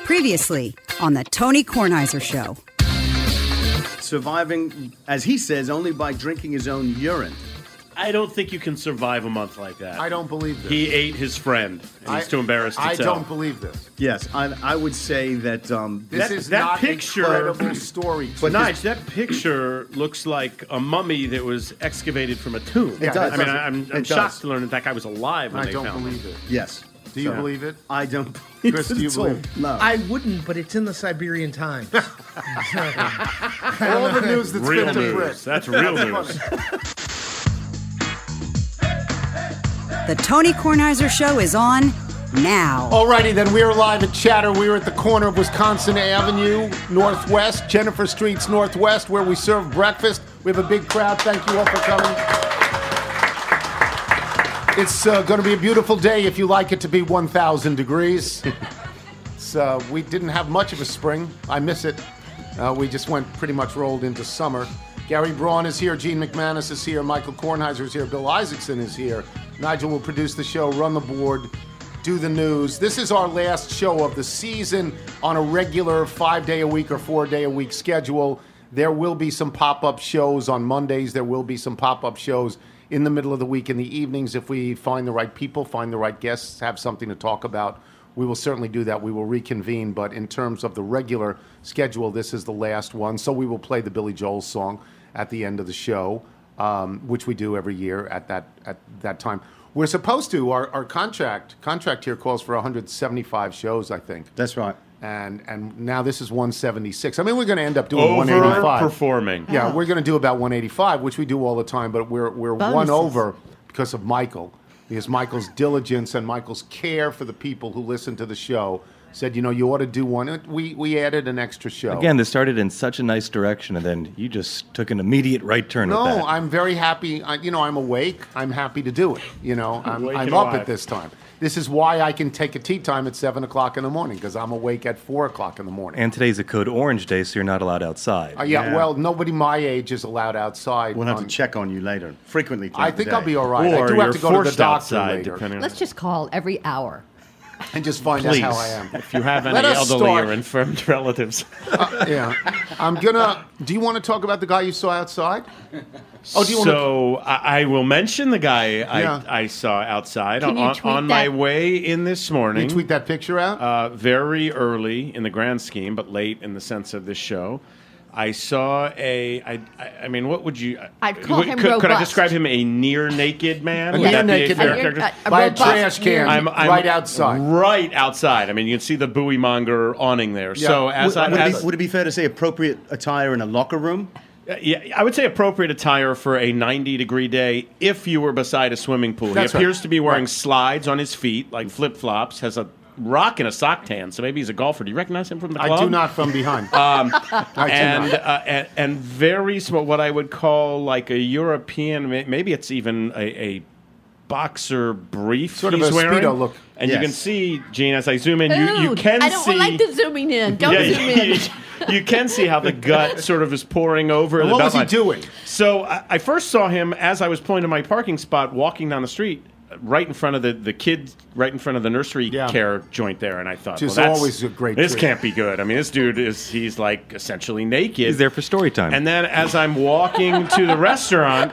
Previously on the Tony Kornheiser Show. Surviving, as he says, only by drinking his own urine. I don't think you can survive a month like that. I don't believe this. He ate his friend, and he's too embarrassed to tell. I don't believe this. Yes, I would say that this is that not picture, a credible story. But Nige, that picture looks like a mummy that was excavated from a tomb. It does. I mean, I'm shocked to learn that guy was alive when I they don't found believe him. it. yes. Do you believe it? I don't believe Chris, it do you at all. believe it? No. I wouldn't, but it's in the Siberian Times. All the news that's Real fit to print. news. That's real news. The Tony Kornheiser Show is on now. Alrighty then, we are live at Chatter. We are at the corner of Wisconsin Avenue, Northwest, Jennifer Street's Northwest, where we serve breakfast. We have a big crowd. Thank you all for coming. It's going to be a beautiful day if you like it to be 1,000 degrees. We didn't have much of a spring. I miss it. We just went pretty much rolled into summer. Gary Braun is here. Gene McManus is here. Michael Kornheiser is here. Bill Isaacson is here. Nigel will produce the show, run the board, do the news. This is our last show of the season on a regular 5-day-a-week or 4-day-a-week schedule. There will be some pop-up shows on Mondays. There will be some pop-up shows in the middle of the week in the evenings. If we find the right people, find the right guests, have something to talk about, we will certainly do that. We will reconvene. But in terms of the regular schedule, this is the last one. So we will play the Billy Joel song at the end of the show, which we do every year at that time. We're supposed to. Our contract here calls for 175 shows, I think. That's right. And now this is 176. I mean, we're going to end up doing 185. Overperforming. Yeah, we're going to do about 185, which we do all the time, but we're one over because of Michael. Because Michael's diligence and Michael's care for the people who listen to the show said, you ought to do one. We added an extra show. Again, this started in such a nice direction, and then you just took an immediate right turn with that. No, I'm very happy. I'm awake. I'm happy to do it. I'm up alive. at this time. This is why I can take a tea time at 7 o'clock in the morning, because I'm awake at 4 o'clock in the morning. And today's a code orange day, so you're not allowed outside. Well, nobody my age is allowed outside. We'll have to check on you later, frequently. I think I'll be all right. Or I do you're have to go to the forced doctor outside, later depending on... Let's just call every hour. and just find Please, out how I am. if you have any Let us elderly start. or infirm relatives. Yeah. Do you want to talk about the guy you saw outside? Oh, do you want So I will mention the guy Yeah. I saw outside Can you tweet on my that? way in this to morning. tweet that picture out? Very early in the grand scheme, but late in the sense of this show. I saw I mean, what would you... I'd call him could I robust. describe him a near-naked man? A Would that be near-naked fair man. characterization? By a robust trash can. near- I'm right outside. Right outside. I mean, you can see the buoy monger awning there. Yeah. So Would it be fair to say appropriate attire in a locker room? Yeah, I would say appropriate attire for a 90-degree day if you were beside a swimming pool. That's he appears right. to be wearing Right. slides on his feet, like flip-flops, has a rock and a sock tan, so maybe he's a golfer. Do you recognize him from the club? I do not from behind. Um, I do not. And very small, what I would call like a European, maybe it's even a boxer brief Sort of he's a wearing. Speedo look. And you Yes. can see, Gene, as I zoom in, you Ooh, can I don't see... like the zooming in. Don't zoom in. You can see how the gut sort of is pouring over. And the what was he belt line. doing? So I first saw him as I was pulling to my parking spot, walking down the street, right in front of the kids, right in front of the nursery Yeah. care joint there, and I thought, Which is well, that's always a great This treat. can't be good. I mean, this dude he's like essentially naked. He's there for story time. And then as I'm walking to the restaurant,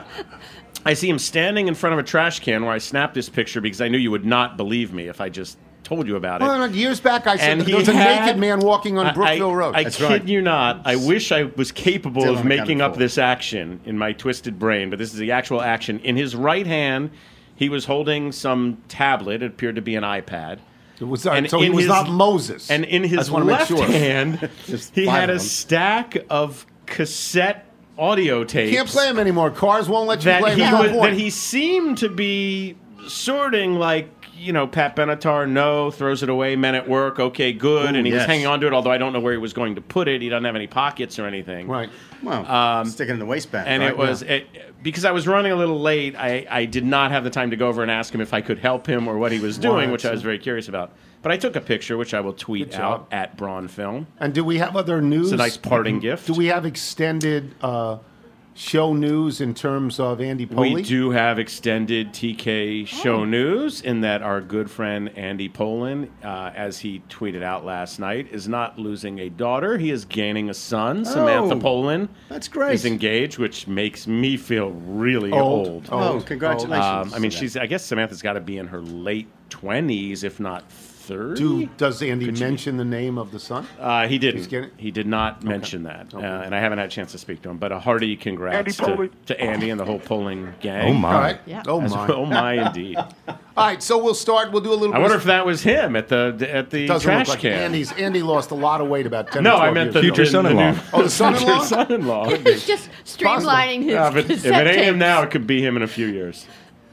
I see him standing in front of a trash can where I snapped this picture because I knew you would not believe me if I just told you about it. Well, years back, I said And there was a naked man walking on Brookville Road. I That's kid right. you not. I wish I was capable Still of unaccounted making up for. this action in my twisted brain, but this is the actual action. In his right hand, he was holding some tablet. It appeared to be an iPad. It was, And so he in was his- not Moses. And in I his just want to make left sure. hand, Just he five had of a them. stack of cassette audio tapes. Can't play him anymore. Cars won't let you play him. There's no point. That he seemed to be sorting like, Pat Benatar, no, throws it away, men at work, okay, good. Ooh, and he was yes. hanging on to it, although I don't know where he was going to put it. He doesn't have any pockets or anything. Right. Well, stick it in the waistband. And right? it was, because I was running a little late, I did not have the time to go over and ask him if I could help him or what he was doing, Right. which I was very curious about. But I took a picture, which I will tweet Good job. out at Braun Film. And do we have other news? It's a nice parting gift. Do we have extended show news in terms of Andy Poley? We do have extended TK show news in that our good friend Andy Pollin, as he tweeted out last night, is not losing a daughter. He is gaining a son. Samantha Pollin that's great. is engaged, which makes me feel really old. Oh, congratulations. I mean, I guess Samantha's got to be in her late 20s, if not 30. Does Andy mention the name of the son? He didn't. He did not mention that, and I haven't had a chance to speak to him. But a hearty congrats to Andy and the whole polling gang. Oh my! All right. Yeah. Oh my! Oh my, indeed. All right. So we'll start. We'll do a little. I wonder if that was him at the Doesn't trash look like can. Andy lost a lot of weight about 10 No, or 12 I meant years the ago. Future son-in-law. Oh, the son-in-law? Future son-in-law. He's just streamlining his If it cassette ain't him tapes. now, it could be him in a few years.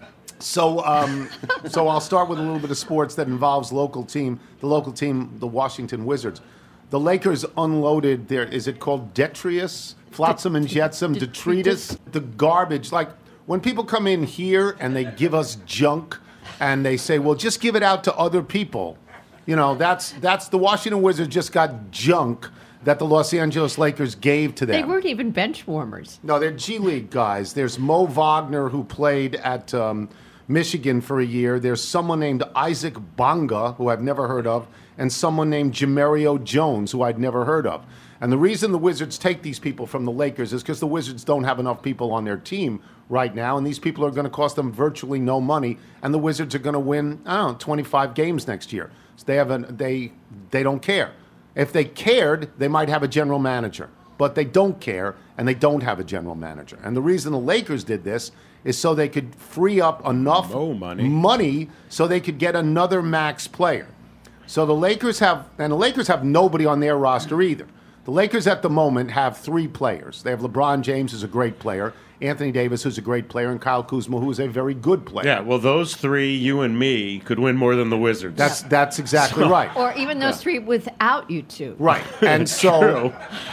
So I'll start with a little bit of sports that involves the local team, the Washington Wizards. The Lakers unloaded their, is it called detritus? Flotsam and jetsam, detritus? The garbage. Like, when people come in here and they give us junk and they say, well, just give it out to other people. You know, that's the Washington Wizards just got junk that the Los Angeles Lakers gave to them. They weren't even bench warmers. No, they're G League guys. There's Mo Wagner, who played at Michigan for a year. There's someone named Isaac Bonga, who I've never heard of, and someone named Jamario Jones, who I'd never heard of. And the reason the Wizards take these people from the Lakers is because the Wizards don't have enough people on their team right now, and these people are going to cost them virtually no money, and the Wizards are going to win, 25 games next year. So they don't care. If they cared, they might have a general manager. But they don't care, and they don't have a general manager. And the reason the Lakers did this is so they could free up enough money so they could get another max player. So the Lakers have nobody on their roster either. The Lakers at the moment have 3 players. They have LeBron James, who's a great player, Anthony Davis, who's a great player, and Kyle Kuzma, who is a very good player. Yeah, well, those 3, you and me, could win more than the Wizards. That's exactly right. Or even those 3 without you two. Right. And so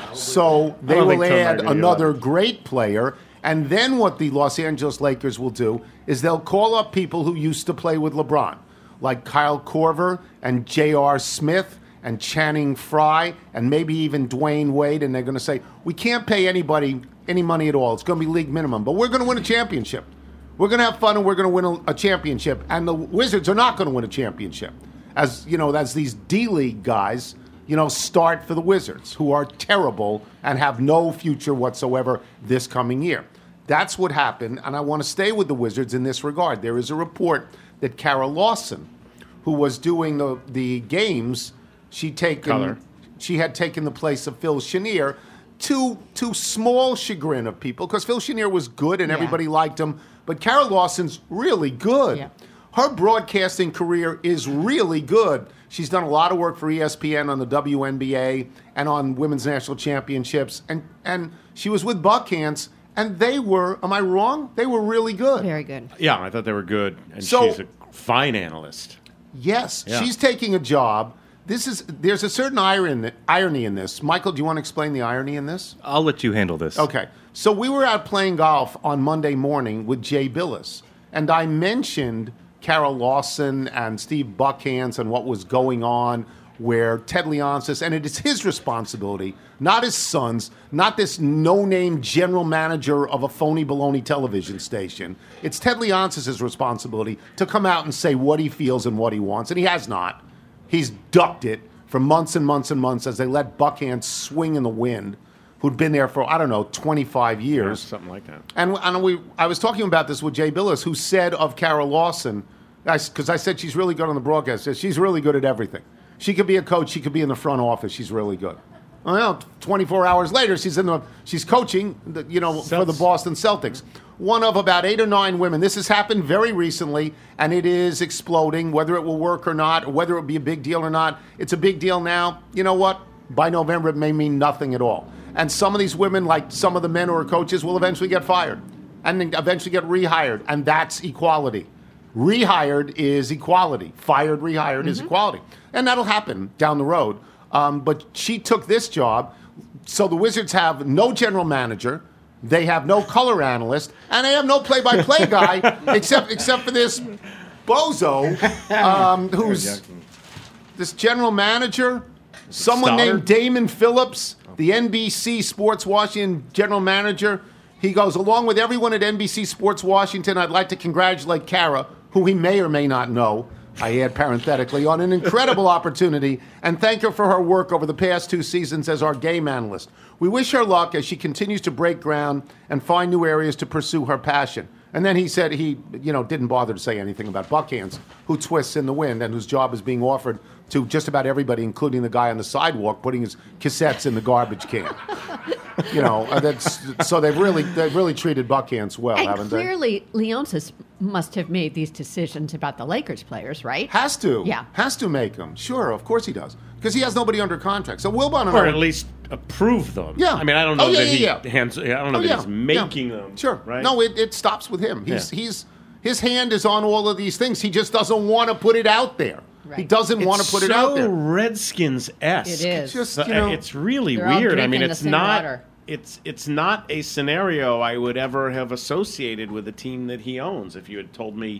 they will add another great player. And then what the Los Angeles Lakers will do is they'll call up people who used to play with LeBron, like Kyle Korver and J.R. Smith and Channing Frye and maybe even Dwayne Wade. And they're going to say, we can't pay anybody any money at all. It's going to be league minimum. But we're going to win a championship. We're going to have fun and we're going to win a championship. And the Wizards are not going to win a championship. As these D-League guys, start for the Wizards, who are terrible and have no future whatsoever this coming year. That's what happened, and I want to stay with the Wizards in this regard. There is a report that Kara Lawson, who was doing the games, she had taken the place of Phil Chenier to small chagrin of people, because Phil Chenier was good and everybody liked him, but Kara Lawson's really good. Yeah. Her broadcasting career is really good. She's done a lot of work for ESPN on the WNBA and on Women's National Championships, and she was with Buckhantz. And they were, am I wrong? They were really good. Very good. Yeah, I thought they were good. And she's a fine analyst. Yes, yeah. She's taking a job. There's a certain irony in this. Michael, do you want to explain the irony in this? I'll let you handle this. Okay. So we were out playing golf on Monday morning with Jay Billis. And I mentioned Kara Lawson and Steve Buckhantz and what was going on where Ted Leonsis, and it is his responsibility, not his son's, not this no-name general manager of a phony baloney television station. It's Ted Leonsis' responsibility to come out and say what he feels and what he wants, and he has not. He's ducked it for months and months and months as they let Buckhantz swing in the wind, who'd been there for, 25 years. Yeah, something like that. And I was talking about this with Jay Billis, who said of Kara Lawson, because I said she's really good on the broadcast, she's really good at everything. She could be a coach. She could be in the front office. She's really good. Well, 24 hours later, she's coaching, for the Boston Celtics. One of about 8 or 9 women. This has happened very recently, and it is exploding. Whether it will work or not, or whether it will be a big deal or not, it's a big deal now. You know what? By November, it may mean nothing at all. And some of these women, like some of the men who are coaches, will eventually get fired and then eventually get rehired, and that's equality. Rehired is equality. Fired, rehired is equality. And that'll happen down the road. But she took this job. So the Wizards have no general manager. They have no color analyst. And they have no play-by-play guy except for this bozo who's this general manager. Someone named Damon Phillips, the NBC Sports Washington general manager. He goes, along with everyone at NBC Sports Washington, I'd like to congratulate Kara, who he may or may not know, I add parenthetically, on an incredible opportunity, and thank her for her work over the past 2 seasons as our game analyst. We wish her luck as she continues to break ground and find new areas to pursue her passion. And then he said he, didn't bother to say anything about Buckhands, who twists in the wind and whose job is being offered to just about everybody, including the guy on the sidewalk putting his cassettes in the garbage can. So they've really treated Buckhands well, And haven't they? clearly, Leonsis must have made these decisions about the Lakers players, right? Has to. Yeah. Has to make them. Sure, of course he does. Because he has nobody under contract. So Wilbon and Or I... at least approve them. Yeah. I mean, I don't know that he yeah. hands. I don't know that he's making them. Sure. Right? No, it stops with him. His hand is on all of these things. He just doesn't want to put it out there. Right. He doesn't want to put it out there. So Redskins-esque. It is. Just, It's really They're all weird. I mean, drinking the it's same not. water. It's not a scenario I would ever have associated with a team that he owns. If you had told me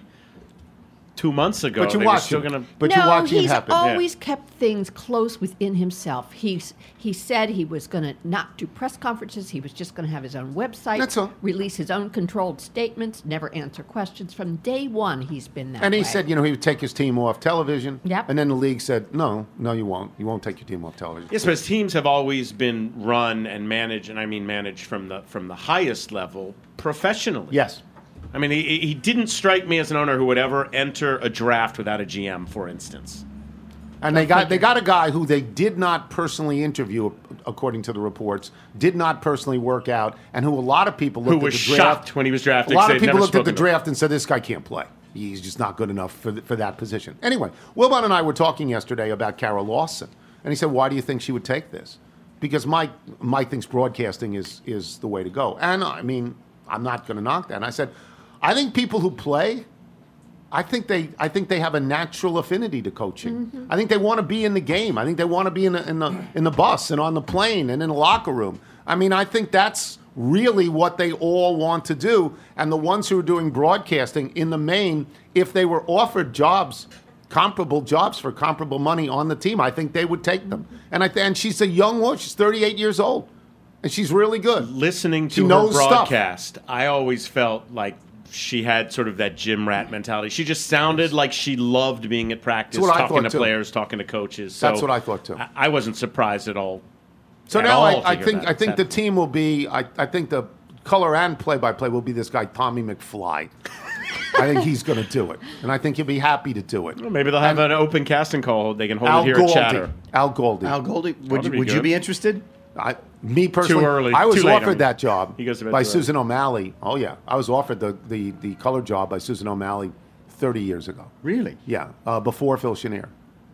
2 months ago, But you they were watch still him. going to. But you No, watch it he's happen. always kept things close within himself. He said he was going to not do press conferences. He was just going to have his own website, That's all. release his own controlled statements, never answer questions. From day one, he's been that And he way. said, he would take his team off television. Yep. And then the league said, no, you won't. You won't take your team off television. Yes, but his teams have always been run and managed, and I mean managed from the highest level professionally. Yes. I mean, he didn't strike me as an owner who would ever enter a draft without a GM, for instance. And they got a guy who they did not personally interview, according to the reports, did not personally work out, and who a lot of people looked Who was at the draft. shocked when he was drafted. A lot 'cause of they'd people never looked at the spoken to him. draft and said, this guy can't play. He's just not good enough for that position. Anyway, Wilbon and I were talking yesterday about Kara Lawson, and he said, why do you think she would take this? Because Mike thinks broadcasting is the way to go. And, I mean, I'm not going to knock that. And I said, I think people who play, I think they have a natural affinity to coaching. Mm-hmm. I think they want to be in the game. I think they want to be in the bus and on the plane and in the locker room. I mean, I think that's really what they all want to do. And the ones who are doing broadcasting, in the main, if they were offered jobs, comparable jobs for comparable money on the team, I think they would take them. And she's a young woman. She's 38 years old, and she's really good. Listening She to her knows stuff. broadcast, I always felt like she had sort of that gym rat mentality. She just sounded like she loved being at practice, That's what I talking to thought, too. players, talking to coaches. So That's what I thought, too. I wasn't surprised at all. So at now all to I hear think that. I think the team will be I think the color and play-by-play will be this guy Tommy McFly. I think he's going to do it, and I think he'll be happy to do it. Well, maybe they'll have an open casting call. They can hold Al it here Goldie. at Chatter. Al Goldie. Al Goldie, That'd be would you good. be interested? Me personally, Too early. I was Too late, I offered mean. that job He goes to bed by too early. Susan O'Malley. Oh yeah, I was offered the color job by Susan O'Malley 30 years ago. Really? Yeah, before Phil Chenier.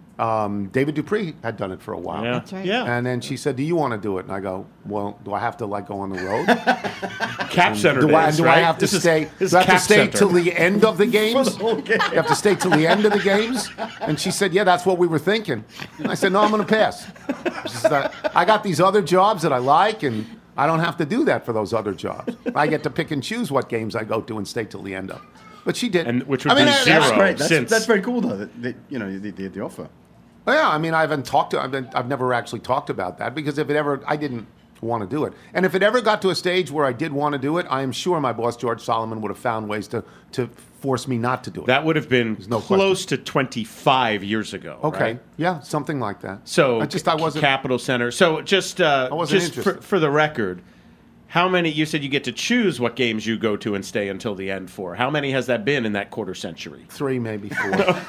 David Dupree had done it for a while. Yeah. That's right. Yeah. And then she said, "Do you want to do it?" And I go, "Well, do I have to go on the road? Cap Center Do I days, do right? I have to This is- stay? this Do I is have to Cap stay Center. till the end of the games? You have to stay till the end of the games?" And she said, "Yeah, that's what we were thinking." And I said, "No, I'm going to pass. She said, I got these other jobs that I like, and I don't have to do that for those other jobs. I get to pick and choose what games I go to and stay till the end of." But she did, And which would be That's zero. great. Since- That's very cool, though. The offer. Yeah, I mean, I've never actually talked about that because I didn't want to do it. And if it ever got to a stage where I did want to do it, I am sure my boss, George Solomon, would have found ways to force me not to do it. That would have been no close to 25 years ago. Okay, right? yeah, something like that. So I wasn't. Capital Center. So just wasn't just interested. for the record, how many? You said you get to choose what games you go to and stay until the end for. How many has that been in that quarter century? 3, maybe 4.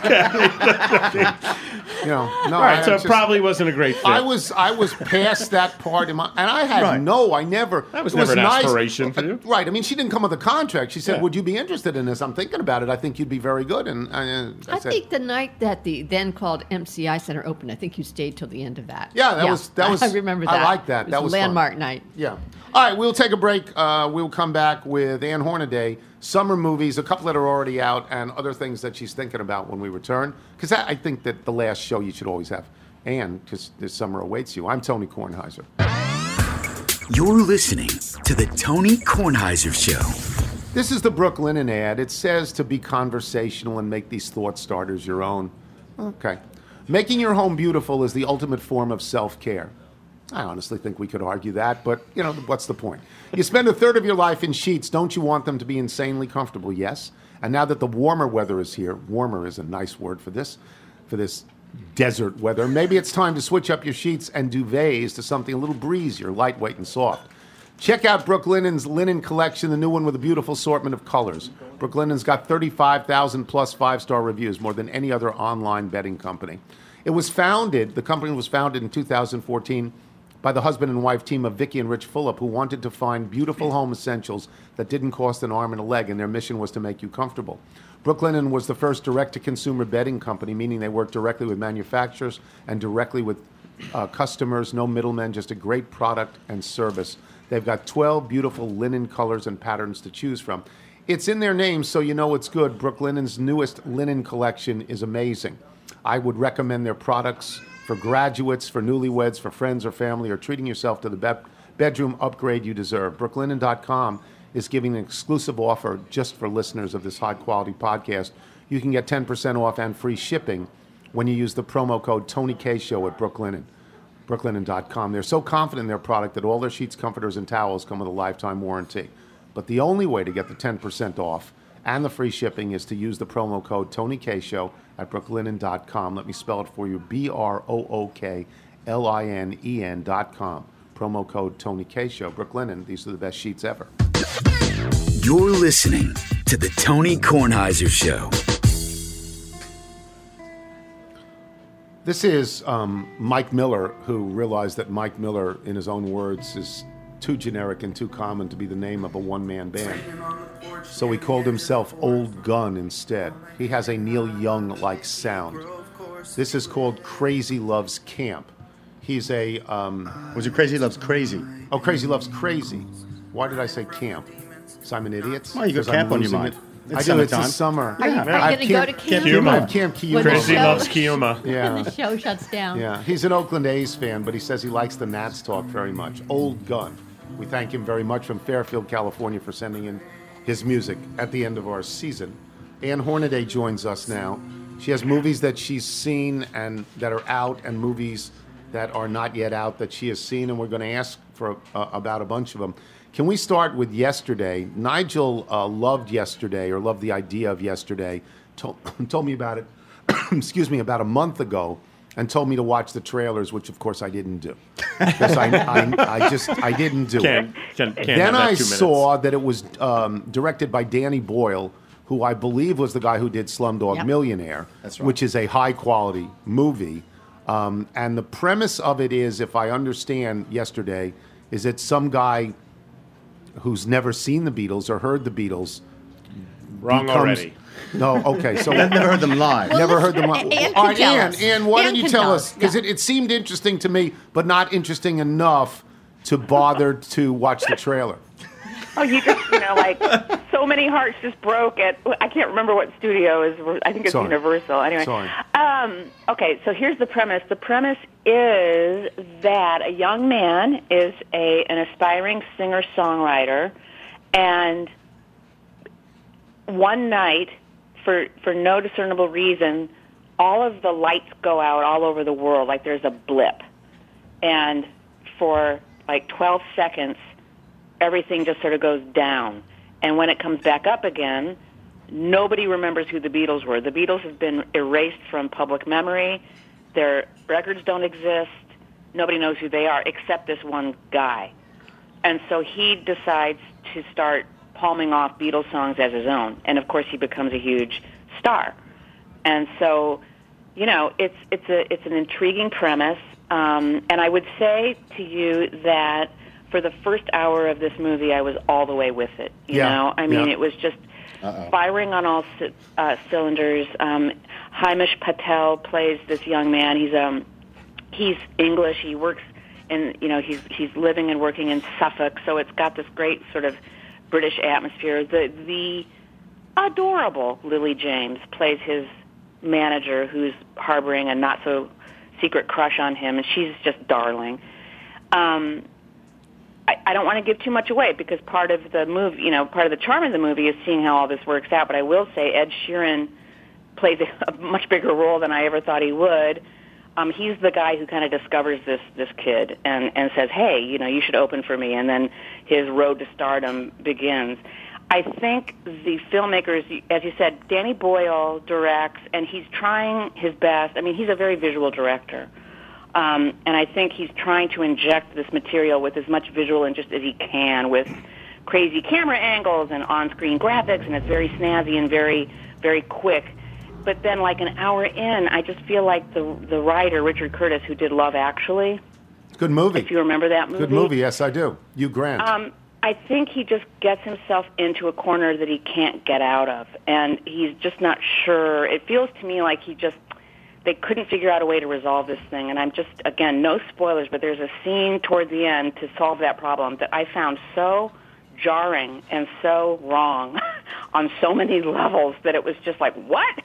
No. All right, so it probably wasn't a great fit. I was past that part in my, and I had Right. I never. That was it never an nice. aspiration for you. Right. I mean, she didn't come with a contract. She said, Yeah. "Would you be interested in this? I'm thinking about it. I think you'd be very good." And I I said, think the night that the then called MCI Center opened, I think you stayed till the end of that. Yeah, that was. I remember that. I like that. It That was was a fun. landmark night. Yeah. All right, we'll take a break. We'll come back with Ann Hornaday, summer movies, a couple that are already out, and other things that she's thinking about when we return. Because I think that the last show you should always have Ann, because this summer awaits you. I'm Tony Kornheiser. You're listening to the Tony Kornheiser Show. This is the Brooklinen ad. It says to be conversational and make these thought starters your own. Okay. Making your home beautiful is the ultimate form of self-care. I honestly think we could argue that, but, what's the point? You spend a third of your life in sheets. Don't you want them to be insanely comfortable? Yes. And now that the warmer weather is here, warmer is a nice word for this desert weather, maybe it's time to switch up your sheets and duvets to something a little breezier, lightweight and soft. Check out Brooklinen's linen collection, the new one with a beautiful assortment of colors. Brooklinen's got 35,000 plus 5-star reviews, more than any other online bedding company. The company was founded in 2014 by the husband and wife team of Vicky and Rich Fulop, who wanted to find beautiful home essentials that didn't cost an arm and a leg, and their mission was to make you comfortable. Brooklinen was the first direct-to-consumer bedding company, meaning they work directly with manufacturers and directly with customers, no middlemen, just a great product and service. They've got 12 beautiful linen colors and patterns to choose from. It's in their name, so you know it's good. Brooklinen's newest linen collection is amazing. I would recommend their products for graduates, for newlyweds, for friends or family, or treating yourself to the bedroom upgrade you deserve. Brooklinen.com is giving an exclusive offer just for listeners of this high-quality podcast. You can get 10% off and free shipping when you use the promo code TonyKShow at Brooklinen. Brooklinen.com. They're so confident in their product that all their sheets, comforters, and towels come with a lifetime warranty. But the only way to get the 10% off and the free shipping is to use the promo code TonyKShow at Brooklinen.com. Let me spell it for you. BROOKLINEN.com. Promo code TonyKShow. Brooklinen, these are the best sheets ever. You're listening to The Tony Kornheiser Show. This is Mike Miller, who realized that Mike Miller, in his own words, is too generic and too common to be the name of a one-man band. So he called himself Old Gun instead. He has a Neil Young-like sound. This is called Crazy Loves Camp. He's a... Was it Crazy Loves Crazy? Oh, Crazy Loves Crazy. Why did I say camp? So I'm an idiot? Well, you got camp on your mind. I do. It's the summer. Are you going to go to camp? I have Camp Kiuma. Crazy Loves Kiuma. Yeah. When the show shuts down. Yeah. He's an Oakland A's fan, but he says he likes the Nats talk very much. Old Gun. We thank him very much from Fairfield, California, for sending in his music at the end of our season. Ann Hornaday joins us now. She has movies that she's seen and that are out, and movies that are not yet out that she has seen, and we're going to ask for about a bunch of them. Can we start with Yesterday? Nigel loved Yesterday, or loved the idea of Yesterday. Told me about it, excuse me, about a month ago, and told me to watch the trailers, which of course I didn't do, because I didn't do it. Then I saw that it was directed by Danny Boyle, who I believe was the guy who did Slumdog Millionaire, That's right. which is a high quality movie. And the premise of it is, if I understand Yesterday, is that some guy who's never seen the Beatles or heard the Beatles Wrong already. No, okay. So I've never heard them live. Never heard them live. Ann All can right, tell Ann, us. Ann, why Ann don't you can tell tell us? us. Because Yeah. it seemed interesting to me, but not interesting enough to bother to watch the trailer. Oh, you just, like, so many hearts just broke at, I can't remember what studio is, I think it's Sorry. Universal. Anyway. Sorry. Okay, so here's the premise. The premise is that a young man is an aspiring singer-songwriter, and one night, for no discernible reason, all of the lights go out all over the world, like there's a blip. And for, 12 seconds, everything just sort of goes down. And when it comes back up again, nobody remembers who the Beatles were. The Beatles have been erased from public memory. Their records don't exist. Nobody knows who they are except this one guy. And so he decides to start palming off Beatles songs as his own. And, of course, he becomes a huge star. And so, it's an intriguing premise. And I would say to you that for the first hour of this movie, I was all the way with it. You know? I mean, it was just firing on all cylinders. Hamish Patel plays this young man. He's English. He works in, he's living and working in Suffolk, so it's got this great sort of British atmosphere. The adorable Lily James plays his manager, who's harboring a not-so-secret crush on him, and she's just darling. I don't want to give too much away, because part of the movie, part of the charm of the movie is seeing how all this works out. But I will say Ed Sheeran plays a much bigger role than I ever thought he would. He's the guy who kind of discovers this kid and says, hey, you should open for me, and then his road to stardom begins. I think the filmmakers, as you said, Danny Boyle directs, and he's trying his best. I mean, he's a very visual director. And I think he's trying to inject this material with as much visual interest as he can, with crazy camera angles and on-screen graphics, and it's very snazzy and very, very quick. But then, like an hour in, I just feel like the writer, Richard Curtis, who did Love Actually. Good movie. If you remember that movie. Good movie, yes, I do. Hugh Grant. I think he just gets himself into a corner that he can't get out of, and he's just not sure. It feels to me like they couldn't figure out a way to resolve this thing, and I'm just, again, no spoilers, but there's a scene toward the end to solve that problem that I found so jarring and so wrong on so many levels that it was just like, what?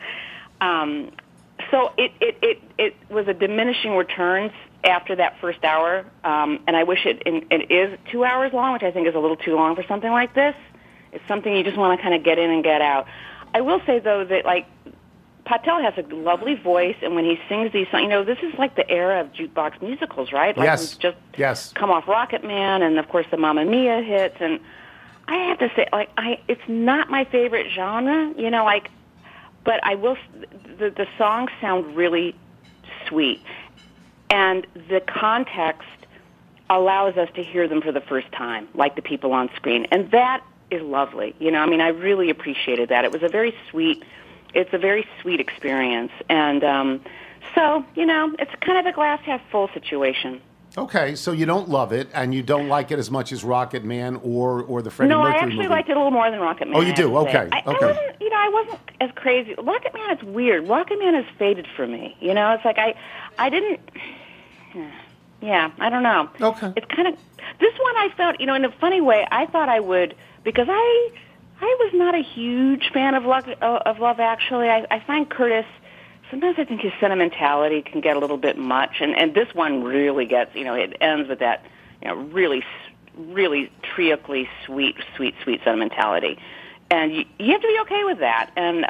So it was a diminishing returns after that first hour, and I wish it is 2 hours long, which I think is a little too long for something like this. It's something you just want to kind of get in and get out. I will say, though, that, like, Patel has a lovely voice, and when he sings these songs, this is like the era of jukebox musicals, right? Like, yes. Just come off Rocket Man, and, of course, the Mamma Mia hits, and I have to say, like, it's not my favorite genre, but I will, the songs sound really sweet. And the context allows us to hear them for the first time, like the people on screen. And that is lovely. I really appreciated that. It's a very sweet experience. And so, it's kind of a glass half full situation. Okay, so you don't love it, and you don't like it as much as Rocket Man or the Freddie Mercury movie. No, I actually liked it a little more than Rocket Man. Oh, you do? Okay. I wasn't as crazy. Rocket Man is weird. Rocket Man has faded for me. It's like I didn't. Yeah, I don't know. Okay. It's kind of this one. I felt, in a funny way, I thought I would, because I was not a huge fan of Love Actually. I find Curtis. Sometimes I think his sentimentality can get a little bit much, and this one really gets, it ends with that, really, really trioically sweet sentimentality, and you have to be okay with that. And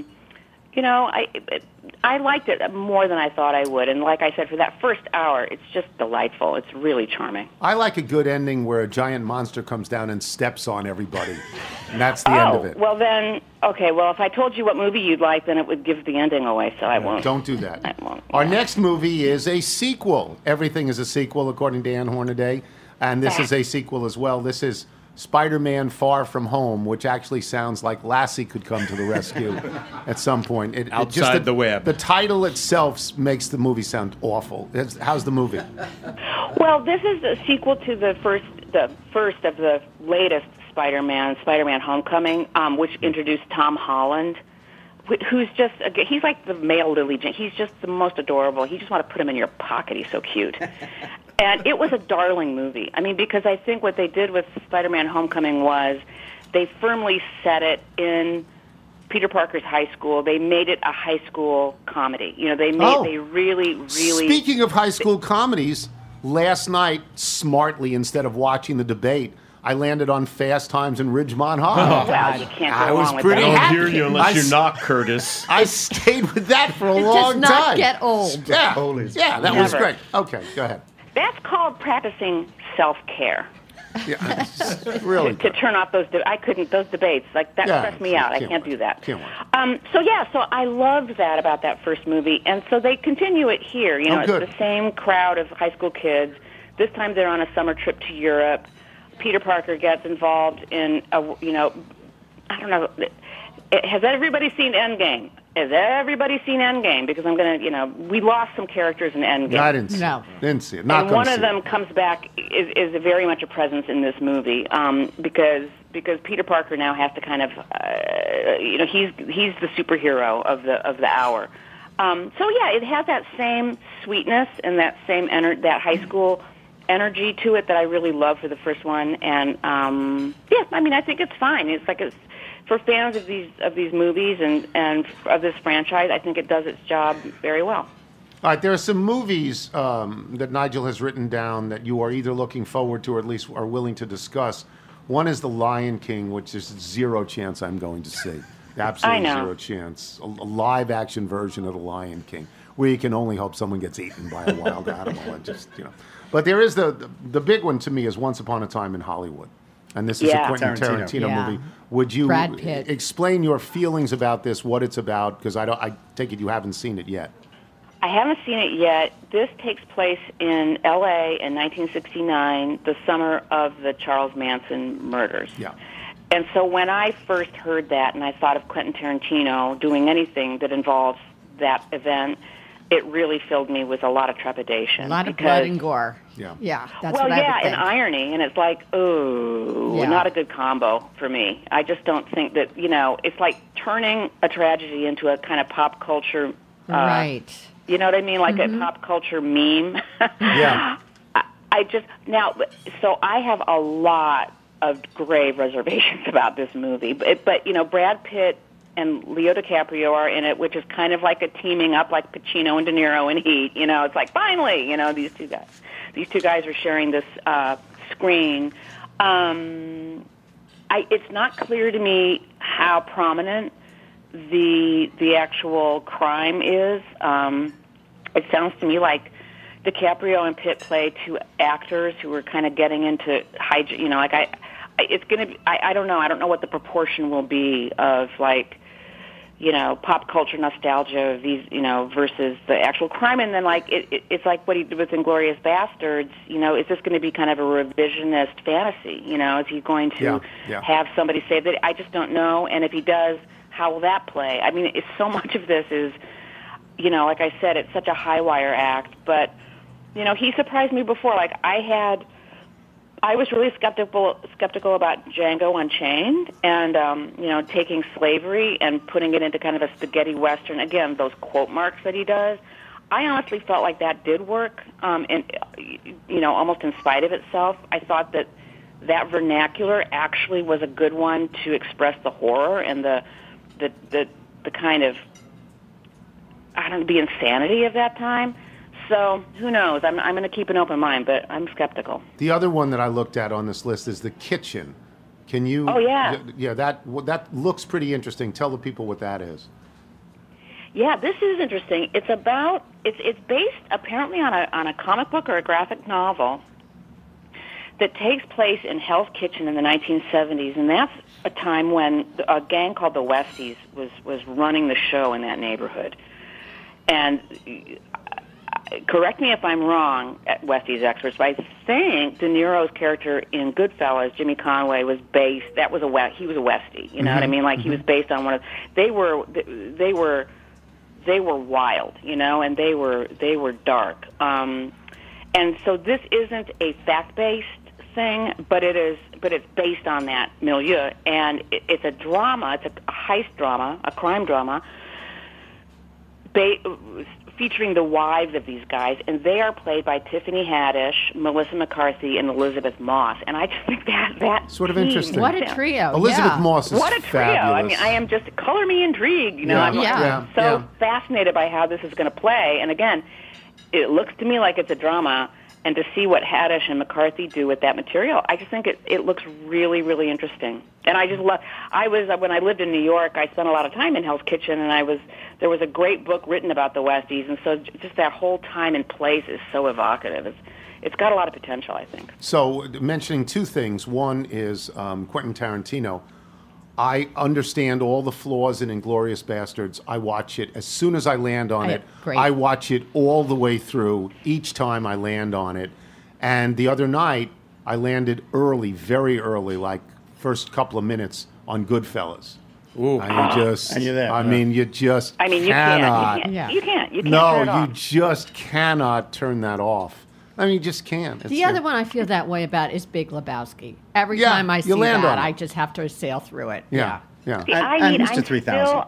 I liked it more than I thought I would, and like I said, for that first hour, it's just delightful. It's really charming. I like a good ending where a giant monster comes down and steps on everybody, and that's the end of it. Well then, okay, well if I told you what movie you'd like, then it would give the ending away, so I won't. Don't do that. I won't. Our next movie is a sequel. Everything is a sequel, according to Ann Hornaday, and this is a sequel as well. This is Spider-Man Far From Home, which actually sounds like Lassie could come to the rescue at some point. Outside the web. The title itself makes the movie sound awful. How's the movie? Well, this is a sequel to the first of the latest Spider-Man Homecoming, which introduced Tom Holland, who's just, he's like the male Lily James. He's just the most adorable. You just want to put him in your pocket. He's so cute. And it was a darling movie. Because I think what they did with Spider-Man Homecoming was they firmly set it in Peter Parker's high school. They made it a high school comedy. They really... Speaking of high school comedies, last night, smartly, instead of watching the debate, I landed on Fast Times in Ridgemont High. Oh, well, you can't go I was wrong with pretty that. I happy. don't hear you unless you knock, Curtis. I stayed with that for a It long does time. not get old. Yeah, that was Never. great. Okay, go ahead. That's called practicing self-care. Yeah, really. To turn off those debates, like that stressed me out. I can't do that. Can't So I loved that about that first movie, and so they continue it here. It's good. the same crowd of high school kids. This time they're on a summer trip to Europe. Peter Parker gets involved in I don't know. Has everybody seen Endgame? Has everybody seen Endgame? Because I'm gonna, we lost some characters in Endgame. I didn't see No. it. Didn't see it. Not And gonna one of see them it. comes back is very much a presence in this movie because Peter Parker now has to kind of he's the superhero of the hour. It has that same sweetness and that same that high school energy to it that I really love for the first one. And I think it's fine. It's for fans of these movies and of this franchise. I think it does its job very well. All right, there are some movies that Nigel has written down that you are either looking forward to or at least are willing to discuss. One is The Lion King, which is zero chance I'm going to see. Absolutely I know. zero chance. A live-action version of The Lion King. we can only hope someone gets eaten by a wild animal. And just, But there is the big one to me is Once Upon a Time in Hollywood. And this is a Quentin Tarantino movie. Would you Brad Pitt. explain your feelings about this, what it's about? Because I take it you haven't seen it yet. I haven't seen it yet. This takes place in L.A. in 1969, the summer of the Charles Manson murders. Yeah. And so when I first heard that and I thought of Quentin Tarantino doing anything that involves that event, it really filled me with a lot of trepidation. A lot of blood and gore. Yeah. Yeah, that's what I would and think. irony, and it's like, not a good combo for me. I just don't think that, it's like turning a tragedy into a kind of pop culture... right. You know what I mean? Like a pop culture meme. Yeah. So I have a lot of grave reservations about this movie. But Brad Pitt and Leo DiCaprio are in it, which is kind of like a teaming up like Pacino and De Niro in Heat. It's like, finally, these two guys. These two guys are sharing this screen. It's not clear to me how prominent the actual crime is. It sounds to me like DiCaprio and Pitt play two actors who are kind of getting into hygiene. It's going to be. I don't know. I don't know what the proportion will be of pop culture nostalgia of these, versus the actual crime. And then it's like what he did with Inglourious Bastards. Is this going to be kind of a revisionist fantasy? Is he going to have somebody say that? I just don't know. And if he does, how will that play? I mean, so much of this is, like I said, it's such a high wire act. But, he surprised me before. I was really skeptical about Django Unchained and, taking slavery and putting it into kind of a spaghetti Western. Again, those quote marks that he does. I honestly felt like that did work, almost in spite of itself. I thought that vernacular actually was a good one to express the horror and the kind of, the insanity of that time. So who knows? I'm going to keep an open mind, but I'm skeptical. The other one that I looked at on this list is The Kitchen. Can you? Oh, yeah. Yeah, that looks pretty interesting. Tell the people what that is. Yeah, this is interesting. It's based apparently on a comic book or a graphic novel that takes place in Hell's Kitchen in the 1970s, and that's a time when a gang called the Westies was running the show in that neighborhood. And correct me if I'm wrong, Westies experts, but I think De Niro's character in Goodfellas, Jimmy Conway, was based. He was a Westie. You know what I mean? He was based on one of. They were wild, and they were dark. And so this isn't a fact-based thing, but it's based on that milieu, and it's a drama. It's a heist drama, a crime drama, featuring the wives of these guys, and they are played by Tiffany Haddish, Melissa McCarthy, and Elizabeth Moss. And I just think that sort of interesting. What a trio! Elizabeth Moss is what a trio! fabulous. I mean, I am just color me intrigued. I'm so fascinated by how this is going to play. And again, it looks to me like it's a drama. And to see what Haddish and McCarthy do with that material, I just think it looks really, really interesting. And I just love. When I lived in New York, I spent a lot of time in Hell's Kitchen, and there was a great book written about the Westies, and so just that whole time and place is so evocative. It's got a lot of potential, I think. So, mentioning two things. One is Quentin Tarantino. I understand all the flaws in Inglourious Bastards. I watch it as soon as I land on it. Great. I watch it all the way through each time I land on it. And the other night, I landed early, very early, like first couple of minutes on Goodfellas. Ooh. And you're there. You just cannot. You can't turn it No, off. you just cannot turn that off. You just can't. The other one I feel that way about is Big Lebowski. Every time I see land that, on it. I just have to sail through it. Yeah. See, And Mr. 3000.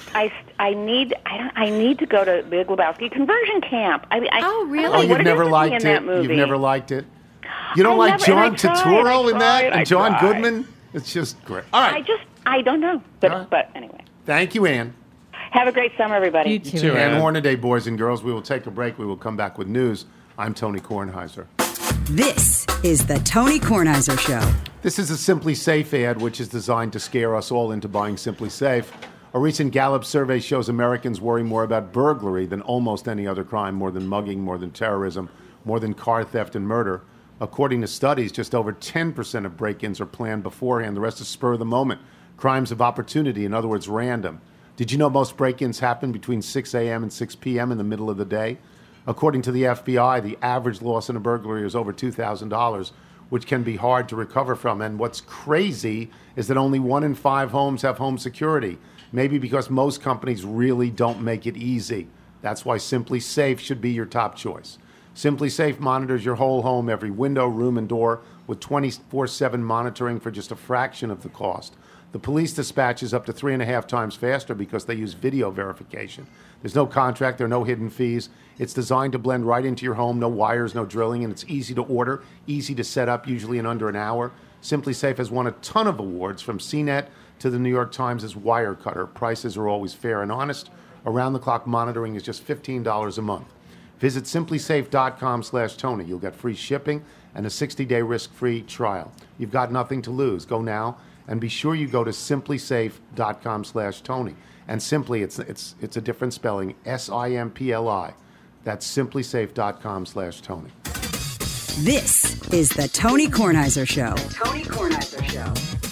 I need to go to Big Lebowski conversion camp. Oh, really? Oh, you've never liked it? You've never liked it? You don't like John Turturro in that? And John Goodman? It's just great. All right. I don't know. But anyway. Thank you, Ann. Have a great summer, everybody. You too, Ann Hornaday, boys and girls. We will take a break. We will come back with news. I'm Tony Kornheiser. This is the Tony Kornheiser Show. This is a Simply Safe ad, which is designed to scare us all into buying Simply Safe. A recent Gallup survey shows Americans worry more about burglary than almost any other crime, more than mugging, more than terrorism, more than car theft and murder. According to studies, just over 10% of break-ins are planned beforehand. The rest is spur of the moment. Crimes of opportunity, in other words, random. Did you know most break-ins happen between 6 a.m. and 6 p.m. in the middle of the day? According to the FBI, the average loss in a burglary is over $2,000, which can be hard to recover from. And what's crazy is that only 1 in 5 homes have home security. Maybe because most companies really don't make it easy. That's why Simply Safe should be your top choice. Simply Safe monitors your whole home, every window, room, and door with 24/7 monitoring for just a fraction of the cost. The police dispatch is up to 3.5 times faster because they use video verification. There's no contract, there are no hidden fees. It's designed to blend right into your home, no wires, no drilling, and it's easy to order, easy to set up, usually in under an hour. Simply Safe has won a ton of awards, from CNET to the New York Times' Wirecutter. Prices are always fair and honest. Around-the-clock monitoring is just $15 a month. Visit simplysafe.com/Tony. You'll get free shipping and a 60-day risk-free trial. You've got nothing to lose. Go now, and be sure you go to simplysafe.com/Tony. And Simply, it's a different spelling, SIMPLI. That's simplysafe.com/Tony. This is the Tony Kornheiser Show. Tony Kornheiser Show.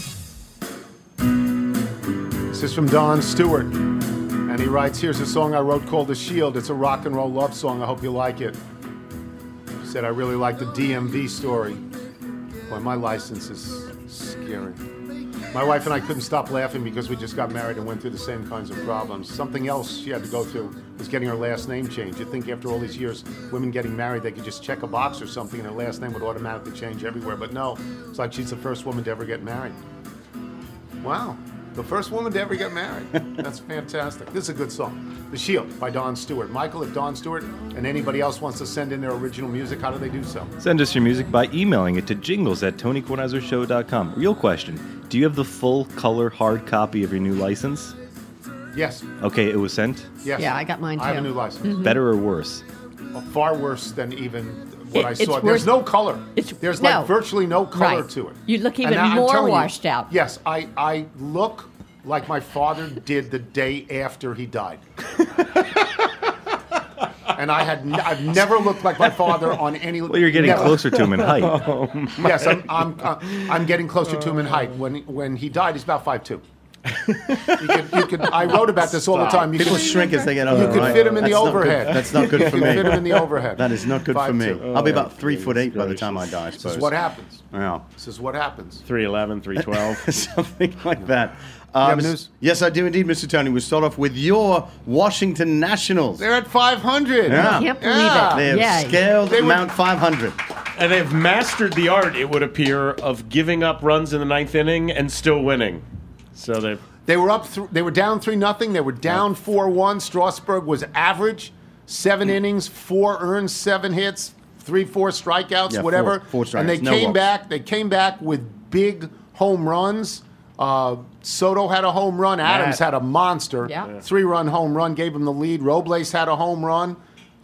This is from Don Stewart, and he writes, here's a song I wrote called The Shield. It's a rock and roll love song. I hope you like it. He said, I really like the DMV story. Boy, my license is scary. My wife and I couldn't stop laughing because we just got married and went through the same kinds of problems. Something else she had to go through was getting her last name changed. You'd think after all these years, women getting married, they could just check a box or something and her last name would automatically change everywhere. But no, it's like she's the first woman to ever get married. Wow. The first woman to ever get married. That's fantastic. This is a good song. The Shield by Don Stewart. Michael, if Don Stewart and anybody else wants to send in their original music, how do they do so? Send us your music by emailing it to jingles@TonyKornheiserShow.com. Real question. Do you have the full color hard copy of your new license? Yes. Okay, it was sent? Yes. Yeah, I got mine too. I have a new license. Mm-hmm. Better or worse? Far worse than even what I saw. It's There's worse. no color. There's like No. virtually no color Right. to it. You look And even I'm more telling you, washed out. Yes, I look like my father did the day after he died. And I've never looked like my father on any. Well, you're getting closer to him in height. Yes, I'm getting closer to him in height. When he died, he's about 5'2". You could. I wrote about this all the time. People shrink as they get older. You could fit him in the That's not overhead. good. That's not good for You me. could fit him in the overhead. That is not good for me. 5'2". I'll be about 3'8" by the time I die, I This suppose. is what happens. Yeah. This is what happens. 311, 312. Something like that. have news? Yes, I do indeed, Mr. Tony. We'll start off with your Washington Nationals. They're at 500. Yeah. I can't believe Yeah. They it. have Yay. scaled They were- Mount 500. And they've mastered the art, it would appear, of giving up runs in the ninth inning and still winning. So they've... They were up. They were down 3-0. They were down 4-1. Strasburg was average. 7 innings, 4 earned, 7 hits, 3-4 strikeouts, Yeah, whatever. four strikeouts, And they no came walks. back. They came back with big home runs. Soto had a home run. Adams had a monster. Yeah. 3-run home run, gave him the lead. Robles had a home run.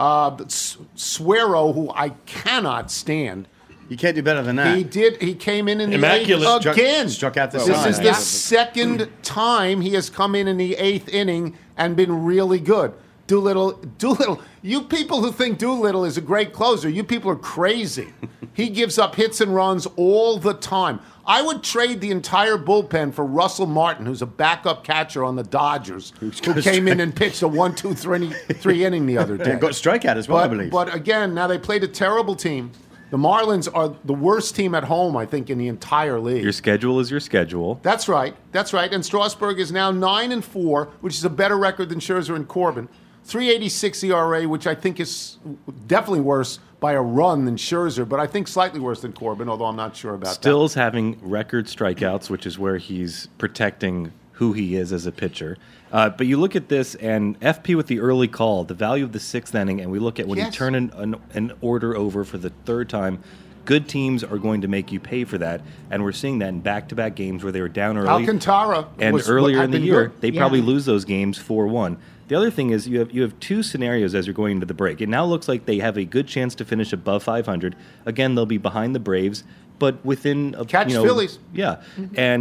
Suero, who I cannot stand. You can't do better than that. He did. He came in the Immaculate. 8th again. Struck out the This side. is the second time he has come in the 8th inning and been really good. Doolittle. You people who think Doolittle is a great closer, you people are crazy. He gives up hits and runs all the time. I would trade the entire bullpen for Russell Martin, who's a backup catcher on the Dodgers, who came in and pitched a 1-2-3 inning the other day. And got strikeout as well, I believe. But again, now they played a terrible team. The Marlins are the worst team at home, I think, in the entire league. Your schedule is your schedule. That's right. That's right. And Strasburg is now 9-4, which is a better record than Scherzer and Corbin. 3.86 ERA, which I think is definitely worse by a run than Scherzer, but I think slightly worse than Corbin, although I'm not sure about Still's having record strikeouts, which is where he's protecting who he is as a pitcher. But you look at this, and FP with the early call, the value of the 6th inning, and we look at when you Yes. turn an order over for the 3rd time, good teams are going to make you pay for that. And we're seeing that in back-to-back games where they were down that. early. Alcantara And earlier had in the been year, good. they probably lose those games 4-1. The other thing is you have 2 scenarios as you're going into the break. It now looks like they have a good chance to finish above 500. Again, they'll be behind the Braves, but within a Catch Phillies. Yeah, and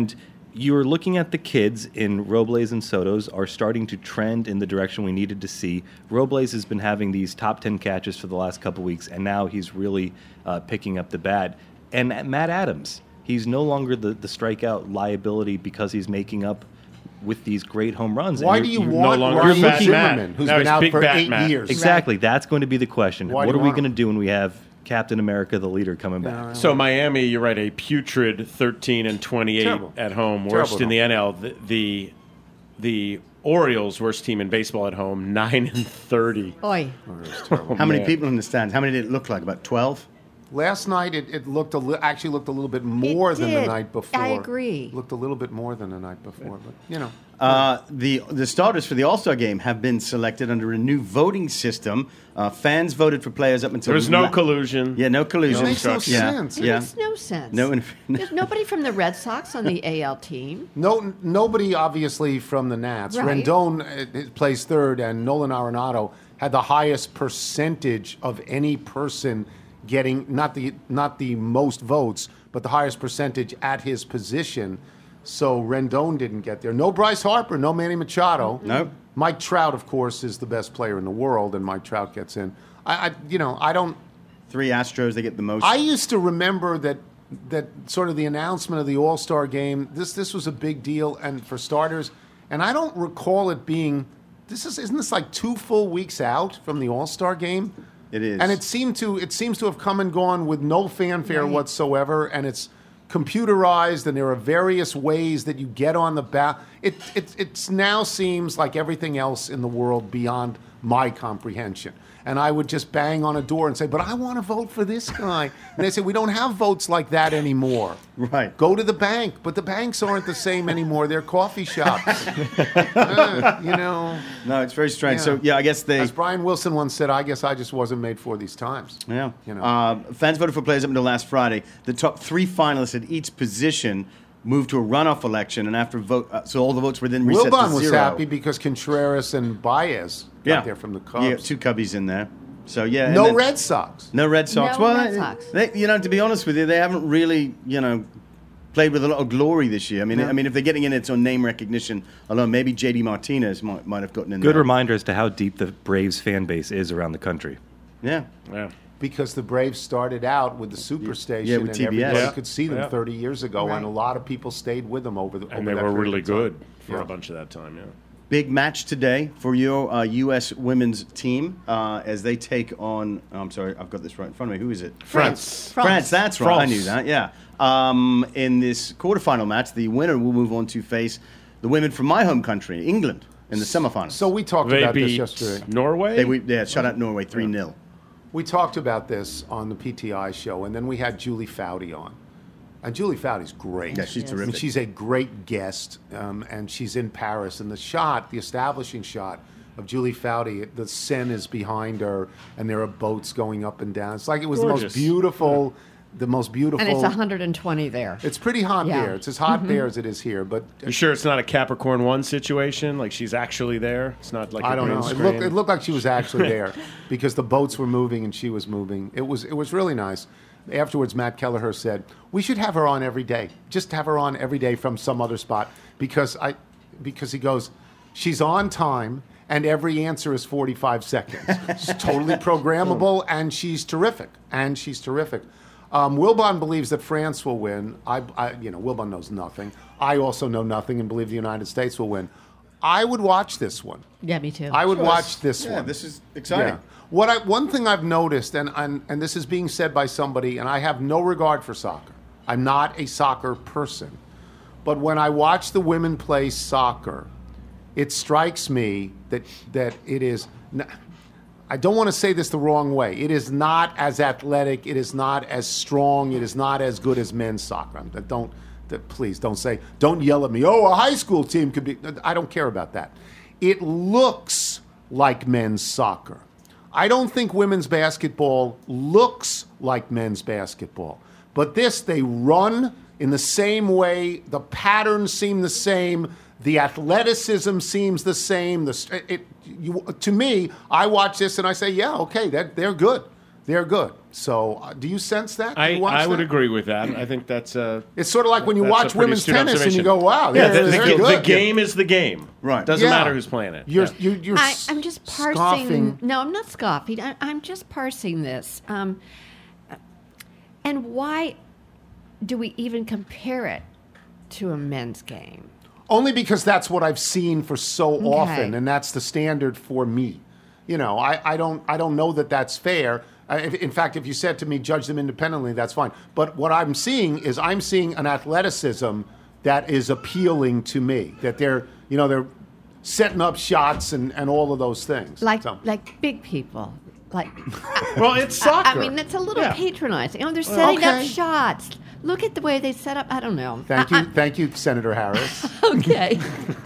you're looking at the kids in Robles and Soto's are starting to trend in the direction we needed to see. Robles has been having these top 10 catches for the last couple weeks, and now he's really picking up the bat. And Matt Adams, he's no longer the strikeout liability because he's making up with these great home runs. Why do you want Ryan Zimmerman, who's been out for 8 years? Exactly. That's going to be the question. Why what do are you we want going to do when we have Captain America, the leader, coming back? So Miami, you're right, a putrid 13-28 Terrible. at home, Terrible worst in the NL. The Orioles, worst team in baseball at home, 9-30. Oi. How many people in the stands? How many did it look like? About 12? Last night, it actually looked a little bit more than the did. night before. I agree. Looked a little bit more than the night before, but The starters for the All-Star game have been selected under a new voting system. Fans voted for players up until... There's no collusion. Yeah, no collusion. It makes no sense. It makes no sense. There's nobody from the Red Sox on the AL team. Nobody obviously from the Nats. Right. Rendon plays third, and Nolan Arenado had the highest percentage of any person getting not the most votes, but the highest percentage at his position. So Rendon didn't get there. No Bryce Harper, no Manny Machado. Nope. Mike Trout, of course, is the best player in the world, and Mike Trout gets in. I don't. 3 Astros, they get the most. I used to remember that sort of the announcement of the All-Star game. This was a big deal, and for starters, and I don't recall it being. Isn't this like 2 full weeks out from the All-Star game? It is. And it seems to have come and gone with no fanfare whatsoever, and it's computerized, and there are various ways that you get on the ballot. It now seems like everything else in the world beyond my comprehension. And I would just bang on a door and say, but I want to vote for this guy. And they say, we don't have votes like that anymore. Right. Go to the bank. But the banks aren't the same anymore. They're coffee shops. No, it's very strange. Yeah. So, yeah, I guess they... As Brian Wilson once said, I guess I just wasn't made for these times. Yeah. You Fans voted for players up until last Friday. The top 3 finalists at each position moved to a runoff election, and after so all the votes were then reset to 0. Wilbon was happy because Contreras and Baez got there from the Cubs. Yeah, 2 Cubbies in there. So, yeah. No Red Sox. No Red Sox. No well, Red Sox. They, to be honest with you, they haven't really, played with a lot of glory this year. I mean, if they're getting in its own name recognition alone, maybe J.D. Martinez might have gotten in there. Good reminder as to how deep the Braves fan base is around the country. Yeah. Yeah. Because the Braves started out with the Superstation, with and TBS. everybody could see them Yeah. 30 years ago, Right. and a lot of people stayed with them over And they that were period really of time. good for Yeah. a bunch of that time, yeah. Big match today for your U.S. women's team as they take on... I'm sorry, I've got this right in front of me. Who is it? France. France, that's right. I France. knew that, yeah. In this quarterfinal match, the winner will move on to face the women from my home country, England, in the semifinals. So we talked They about this beat yesterday. Norway? They shut out Norway 3-0. We talked about this on the PTI show, and then we had Julie Foudy on. And Julie Foudy's great. Yeah, she's I terrific. mean, she's a great guest, and she's in Paris. And the establishing shot of Julie Foudy, the Seine is behind her, and there are boats going up and down. It's like it was the most Gorgeous. beautiful, And it's 120 there. It's pretty hot Yeah. there. It's as hot there as it is here. But You sure it's not a Capricorn 1 situation? Like she's actually there? It's not like I a don't green know. screen? It looked like she was actually there because the boats were moving and she was moving. It was really nice. Afterwards, Matt Kelleher said, we should have her on every day. Just have her on every day from some other spot because he goes, she's on time and every answer is 45 seconds. She's totally programmable and she's terrific. Wilbon believes that France will win. Wilbon knows nothing. I also know nothing and believe the United States will win. I would watch this one. Yeah, me too. I would watch this Yeah, one. this is exciting. One thing I've noticed, and this is being said by somebody, and I have no regard for soccer. I'm not a soccer person. But when I watch the women play soccer, it strikes me that it is... I don't want to say this the wrong way. It is not as athletic. It is not as strong. It is not as good as men's soccer. Please don't yell at me. Oh, a high school team could be... I don't care about that. It looks like men's soccer. I don't think women's basketball looks like men's basketball. But they run in the same way. The patterns seem the same. The athleticism seems the same. To me, I watch this and I say, yeah, okay, they're good. They're good. So, do you sense that? Do you watch I would that? agree with that. I think that's It's sort of like when you that's watch a pretty women's astute tennis and you observation. go, "Wow, Yeah, they're the good." game is the game. Right. Doesn't Yeah. matter who's playing it. You're I'm just parsing. scoffing. No, I'm not scoffing. I'm just parsing this. And why do we even compare it to a men's game? Only because that's what I've seen for so Okay. often, and that's the standard for me. You know, I don't know that that's fair. In fact, if you said to me, judge them independently, that's fine. But what I'm seeing is I'm seeing an athleticism that is appealing to me. That they're setting up shots and all of those things. Like So- big people. Like Well, it's soccer. I mean, that's a little Yeah. patronizing. They're setting up Okay. shots. Look at the way they set up. I don't know. Thank you, Senator Harris. Okay.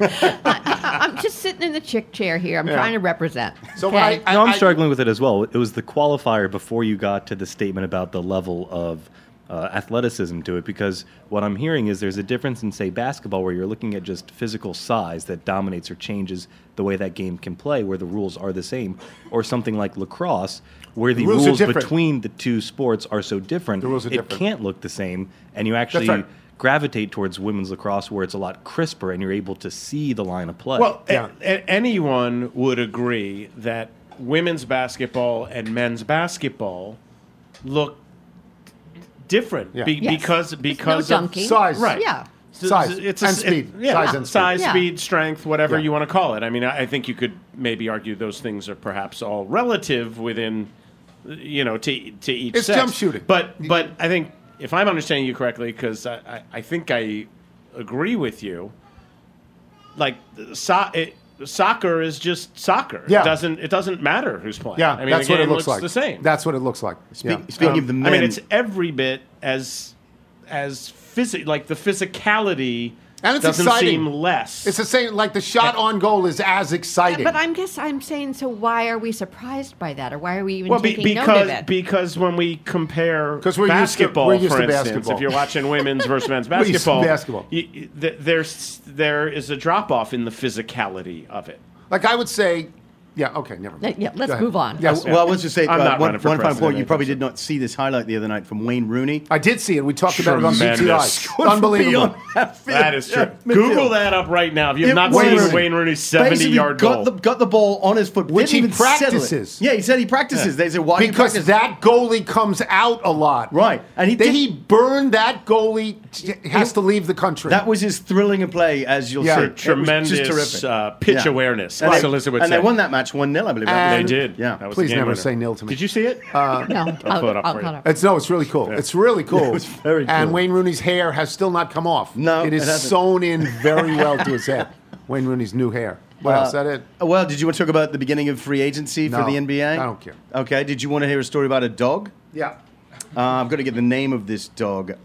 I'm just sitting in the chick chair here. I'm trying to represent. So okay? I- No, I'm struggling with it as well. It was the qualifier before you got to the statement about the level of athleticism to it, because what I'm hearing is there's a difference in, say, basketball, where you're looking at just physical size that dominates or changes the way that game can play, where the rules are the same, or something like lacrosse, where the rules are rules different. between the two sports are so different, The rules are it different. can't look the same, and you actually right. gravitate towards women's lacrosse, where it's a lot crisper and you're able to see the line of play. Well, Yeah. anyone would agree that women's basketball and men's basketball look different Yeah. because no dunking. Size. right. Yeah. Size and speed. Size and speed. Size, Yeah. speed, strength, whatever Yeah. you want to call it. I mean, I think you could maybe argue those things are perhaps all relative within, to each It's sex. jump shooting. But I think if I'm understanding you correctly, because I think I agree with you. Like soccer is just soccer. Yeah. It doesn't matter who's playing. Yeah, I mean, that's the what game it looks like. the same. That's what it looks like. Yeah. Speaking of the men, I mean, it's every bit as like the physicality And it's doesn't exciting. seem less. It's the same. Like the shot on goal is as exciting. But I'm saying, so why are we surprised by that, or why are we even well, taking note of it? because when we compare 'Cause we're used to- basketball, we're used for to instance, basketball. if you're watching women's versus men's We're used to basketball, basketball. there is a drop off in the physicality of it. Like I would say, yeah, okay, never mind. Yeah, let's Go ahead. move on. Yes, well, I was just say I'm not one running for final point. president You probably anytime did not see this highlight the other night from Wayne Rooney. I did see it. We talked about it on Tremendous. BTI. Unbelievable. That is true. Google that up right now. If you've not Wayne seen Rooney. Wayne Rooney's Basically 70-yard goal. got the ball on his foot, Which didn't he even settle it. practices. Yeah, he said he practices. They said, why do you Because practice? that goalie comes out a lot. Right. And he burned that goalie, has to leave the country. That was his thrilling a play, as you'll Yeah. see. Tr- It was Tremendous just terrific. pitch Yeah. awareness, And as they, Alyssa would and say. they won that match 1-0, I believe. And- They did. Yeah. That was Please the game never winner. say nil to me. Did you see it? No, I'll pull it up for you. I'll It's really cool. It's really cool. It was very And cool. Wayne Rooney's hair has still not come off. No, it is it hasn't. sewn in very well to his head. Wayne Rooney's new hair. What else? Is that it? Well, did you want to talk about the beginning of free agency for No, the NBA? I don't care. Okay. Did you want to hear a story about a dog? Yeah. I'm going to get the name of this dog.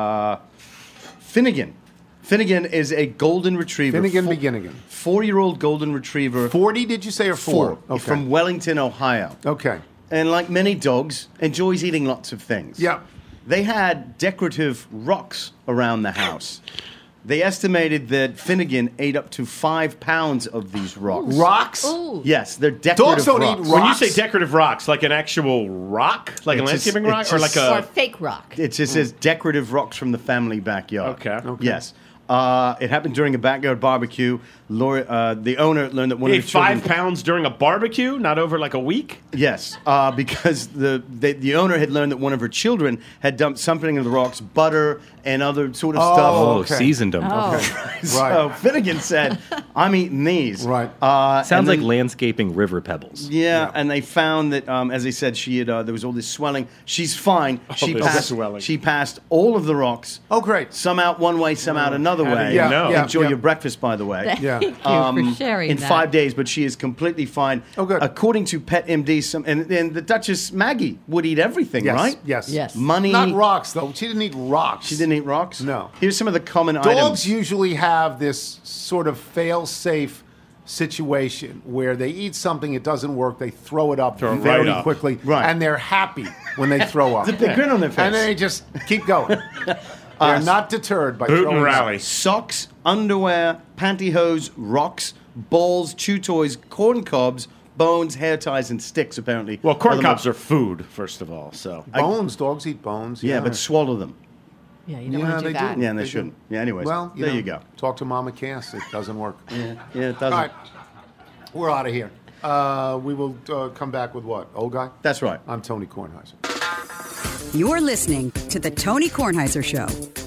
Finnegan. Finnegan is a golden retriever. Finnegan Beginnigan. 4-year-old golden retriever. 40, did you say, or 4? Okay. From Wellington, Ohio. Okay. And like many dogs, enjoys eating lots of things. Yeah. They had decorative rocks around the house. They estimated that Finnegan ate up to 5 pounds of these rocks. Rocks? Ooh. Yes, they're decorative Dogs don't rocks. eat When you rocks? say decorative rocks, like an actual rock? Like a It's just- landscaping rock? it's Or like just- Or a... fake rock. It just says decorative rocks from the family backyard. Okay. Yes. It happened during a backyard barbecue. The owner learned that one He of ate the children... 5 pounds during a barbecue, not over like a week? Yes, because the owner had learned that one of her children had dumped something in the rocks, butter and other sort of stuff. Oh, okay. seasoned them. Oh. So Finnegan said, "I'm eating these." Right. Sounds and like then- landscaping river pebbles. Yeah, and they found that, as they said, she had there was all this swelling. She's fine. She this passed. swelling. She passed all of the rocks. Oh, great. Some out one way, some out another How do way. you know? Yeah, Enjoy yeah. your breakfast, by the way. Yeah. Thank you for sharing In that. 5 days, but she is completely fine. Oh, good. According to Pet MD, and the Duchess Maggie would eat everything, Yes. right? Yes. Yes. Money. Not rocks, though. She didn't eat rocks. She didn't eat rocks? No. Here's some of the common Dogs items. usually have this sort of fail-safe situation where they eat something, it doesn't work, they throw it up Throw it very right up. quickly, Right. and they're happy when they throw up. It's a big grin on their face. And then they just keep going. They're not deterred by Boot throwing and up. rally. Socks, underwear, pantyhose, rocks, balls, chew toys, corn cobs, bones, hair ties, and sticks, apparently. Well, corn the cobs most- are food, first of all. So Bones, dogs eat bones. Yeah, but swallow them. Yeah, you don't Yeah, want to they do that. do. Yeah, and they They do. shouldn't. Yeah, anyways. Well, there know, you go. Talk to Mama Cass. It doesn't work. Yeah, it doesn't. All right. We're out of here. We will come back with what? Old guy? That's right. I'm Tony Kornheiser. You're listening to The Tony Kornheiser Show.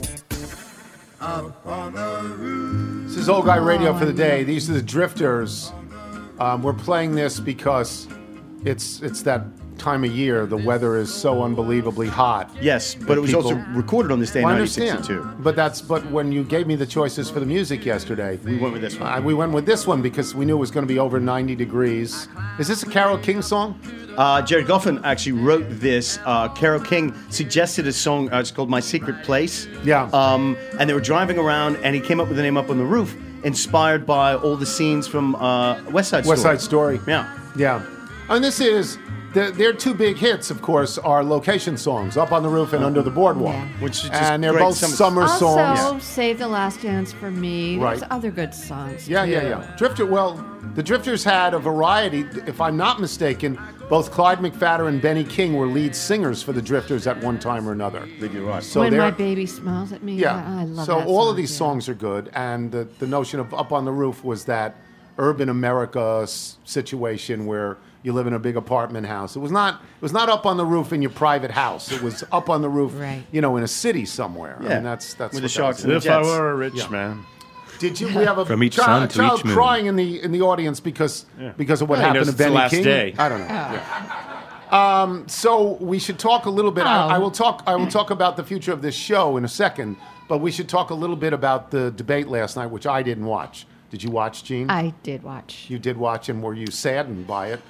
This is Old Guy Radio for the day. These are the Drifters. We're playing this because it's that time of year. The weather is so unbelievably hot. Yes, but it was also recorded on this day in I 1962. understand. But when you gave me the choices for the music yesterday, We went with this one. we went with this one because we knew it was going to be over 90 degrees. Is this a Carole King song? Jerry Goffin actually wrote this. Carole King suggested a song. It's called "My Secret Place." Yeah. And they were driving around, and he came up with the name "Up on the Roof," inspired by all the scenes from West Side Story. West Side Story. Yeah. Yeah. And this is their two big hits, of course, are location songs, "Up on the Roof" and "Under the Boardwalk," Yeah. Which is just and they're great both summer songs. Also, Save the Last Dance for Me. Right. There's other good songs. Yeah, too. yeah. The Drifters had a variety. If I'm not mistaken, both Clyde McPhatter and Benny King were lead singers for the Drifters at one time or another. I think you're right. So When they're- My Baby Smiles at Me. Yeah. I love so that all song, of these yeah. songs are good, and the notion of Up on the Roof was that urban America situation where you live in a big apartment house. It was not up on the roof in your private house. It was up on the roof, Right. in a city somewhere. I Yeah. mean, that's With what the Sharks that was. and the if I Jets. were a rich Yeah. man. Did you? We have a From each child, sun to child each moon. crying in the audience because of what Well, he happened knows to it's the Benny last King. day. I don't know. Yeah. So we should talk a little bit. I will talk about the future of this show in a second, but we should talk a little bit about the debate last night, which I didn't watch. Did you watch, Gene? I did watch. You did watch, and were you saddened by it?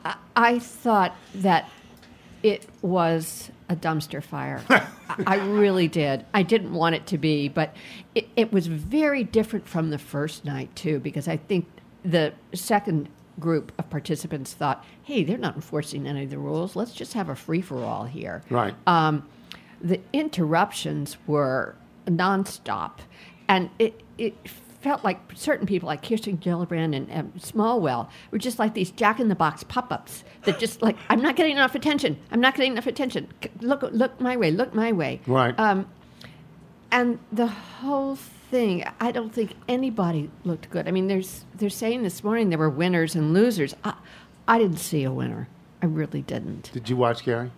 I thought that it was a dumpster fire. I really did. I didn't want it to be, but it was very different from the first night, too, because I think the second group of participants thought, hey, they're not enforcing any of the rules. Let's just have a free-for-all here. Right. The interruptions were nonstop, and it felt like certain people, like Kirsten Gillibrand and Smallwell, were just like these jack-in-the-box pop-ups that just like, I'm not getting enough attention. I'm not getting enough attention. Look my way. Look my way. Right. And the whole thing, I don't think anybody looked good. I mean, they're saying this morning there were winners and losers. I didn't see a winner. I really didn't. Did you watch, Gary?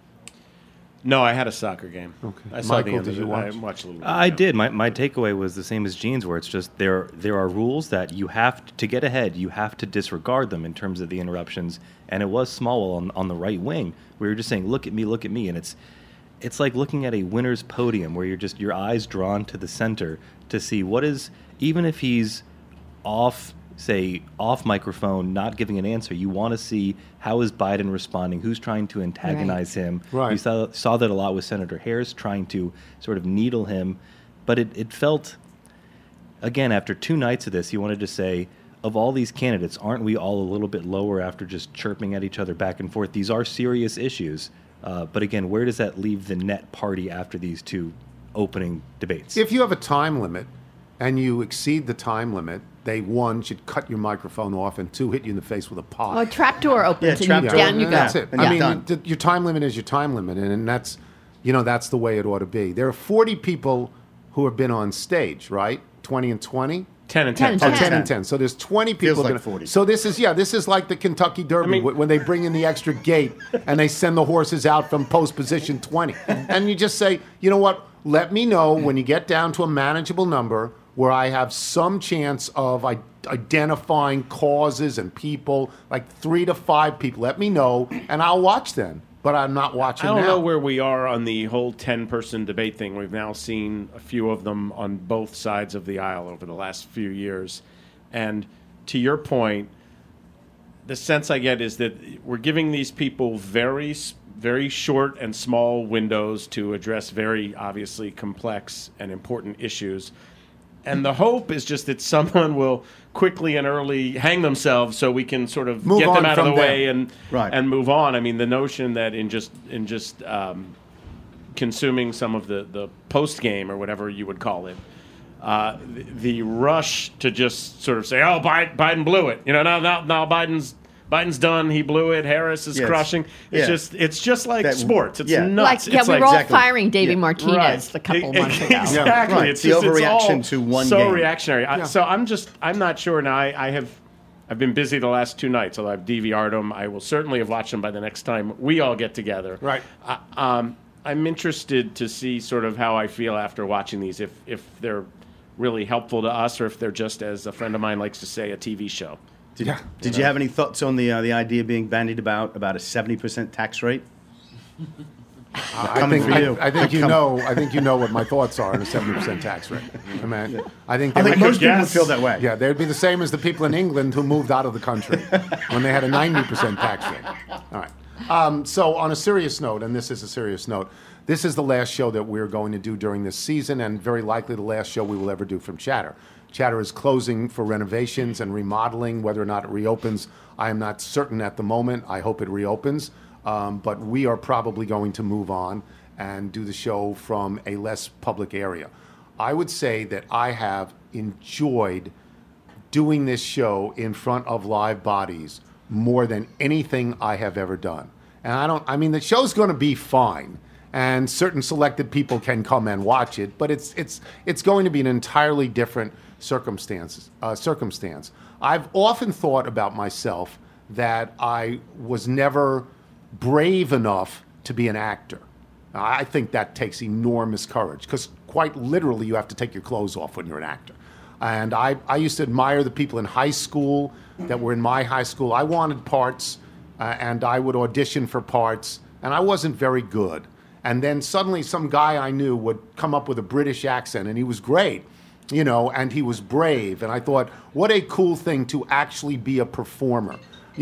No, I had a soccer game. Okay. I saw Michael, the end did of you it. watch? I watched a little bit. I did. My takeaway was the same as Gene's, where it's just there are rules that you have to get ahead. You have to disregard them in terms of the interruptions. And it was Smallwell on the right wing. We were just saying, look at me, and it's like looking at a winner's podium where you're just your eyes drawn to the center to see what is, even if he's off microphone, not giving an answer, you want to see how is Biden responding, who's trying to antagonize him. Right. You saw that a lot with Senator Harris trying to sort of needle him, but it felt, again, after 2 nights of this, you wanted to say, of all these candidates, aren't we all a little bit lower after just chirping at each other back and forth? These are serious issues, but again, where does that leave the net party after these 2 opening debates? If you have a time limit and you exceed the time limit, they, 1, should cut your microphone off, and 2, hit you in the face with a pot. Oh, a trapdoor opens Yeah, and trapdoor. down you go. That's it. And I you're mean, done. your time limit is your time limit, and that's, that's the way it ought to be. There are 40 people who have been on stage, right? 20 and 20? 10 and 10 10. and 10. 10 and 10. So there's 20 people. Feels like gonna- 40. So this is like the Kentucky Derby when they bring in the extra gate and they send the horses out from post position 20. And you just say, you know what? Let me know when you get down to a manageable number where I have some chance of identifying causes and people, like 3 to 5 people. Let me know, and I'll watch then. But I'm not watching I don't now. know where we are on the whole 10-person debate thing. We've now seen a few of them on both sides of the aisle over the last few years. And to your point, the sense I get is that we're giving these people very, very short and small windows to address very obviously complex and important issues. And the hope is just that someone will quickly and early hang themselves so we can sort of Move get on them out of from the them. way and Right. and move on. I mean, the notion that in just consuming some of the post game or whatever you would call it, the rush to just sort of say, "Oh, Biden blew it," now Biden's Biden's done. He blew it. Harris is Yes. crushing. It's just like That- sports. It's yeah. nuts. Like, yeah, It's we were all exactly. firing Davey Yeah. Martinez a couple months ago. Exactly. Right. It's The just, it's overreaction all to one so game. reactionary. So I'm not sure. Now I've been busy the last 2 nights, although I've DVR'd them. I will certainly have watched them by the next time we all get together. Right. I'm interested to see sort of how I feel after watching these, if they're really helpful to us or if they're just, as a friend of mine likes to say, a TV show. Did you have any thoughts on the idea being bandied about a 70% tax rate? I think you know what my thoughts are on a 70% tax rate. I think most people would feel that way. Yeah, they'd be the same as the people in England who moved out of the country when they had a 90% tax rate. All right. So on a serious note, and this is a serious note, this is the last show that we're going to do during this season, and very likely the last show we will ever do from Chatter. Chatter is closing for renovations and remodeling. Whether or not it reopens, I am not certain at the moment. I hope it reopens. But we are probably going to move on and do the show from a less public area. I would say that I have enjoyed doing this show in front of live bodies more than anything I have ever done. And the show's going to be fine, and certain selected people can come and watch it, but it's going to be an entirely different circumstance. I've often thought about myself that I was never brave enough to be an actor. Now, I think that takes enormous courage, because quite literally you have to take your clothes off when you're an actor. And I used to admire the people in high school that were in my high school. I wanted parts, and I would audition for parts, and I wasn't very good. And then suddenly some guy I knew would come up with a British accent, and he was great, and he was brave. And I thought, what a cool thing to actually be a performer.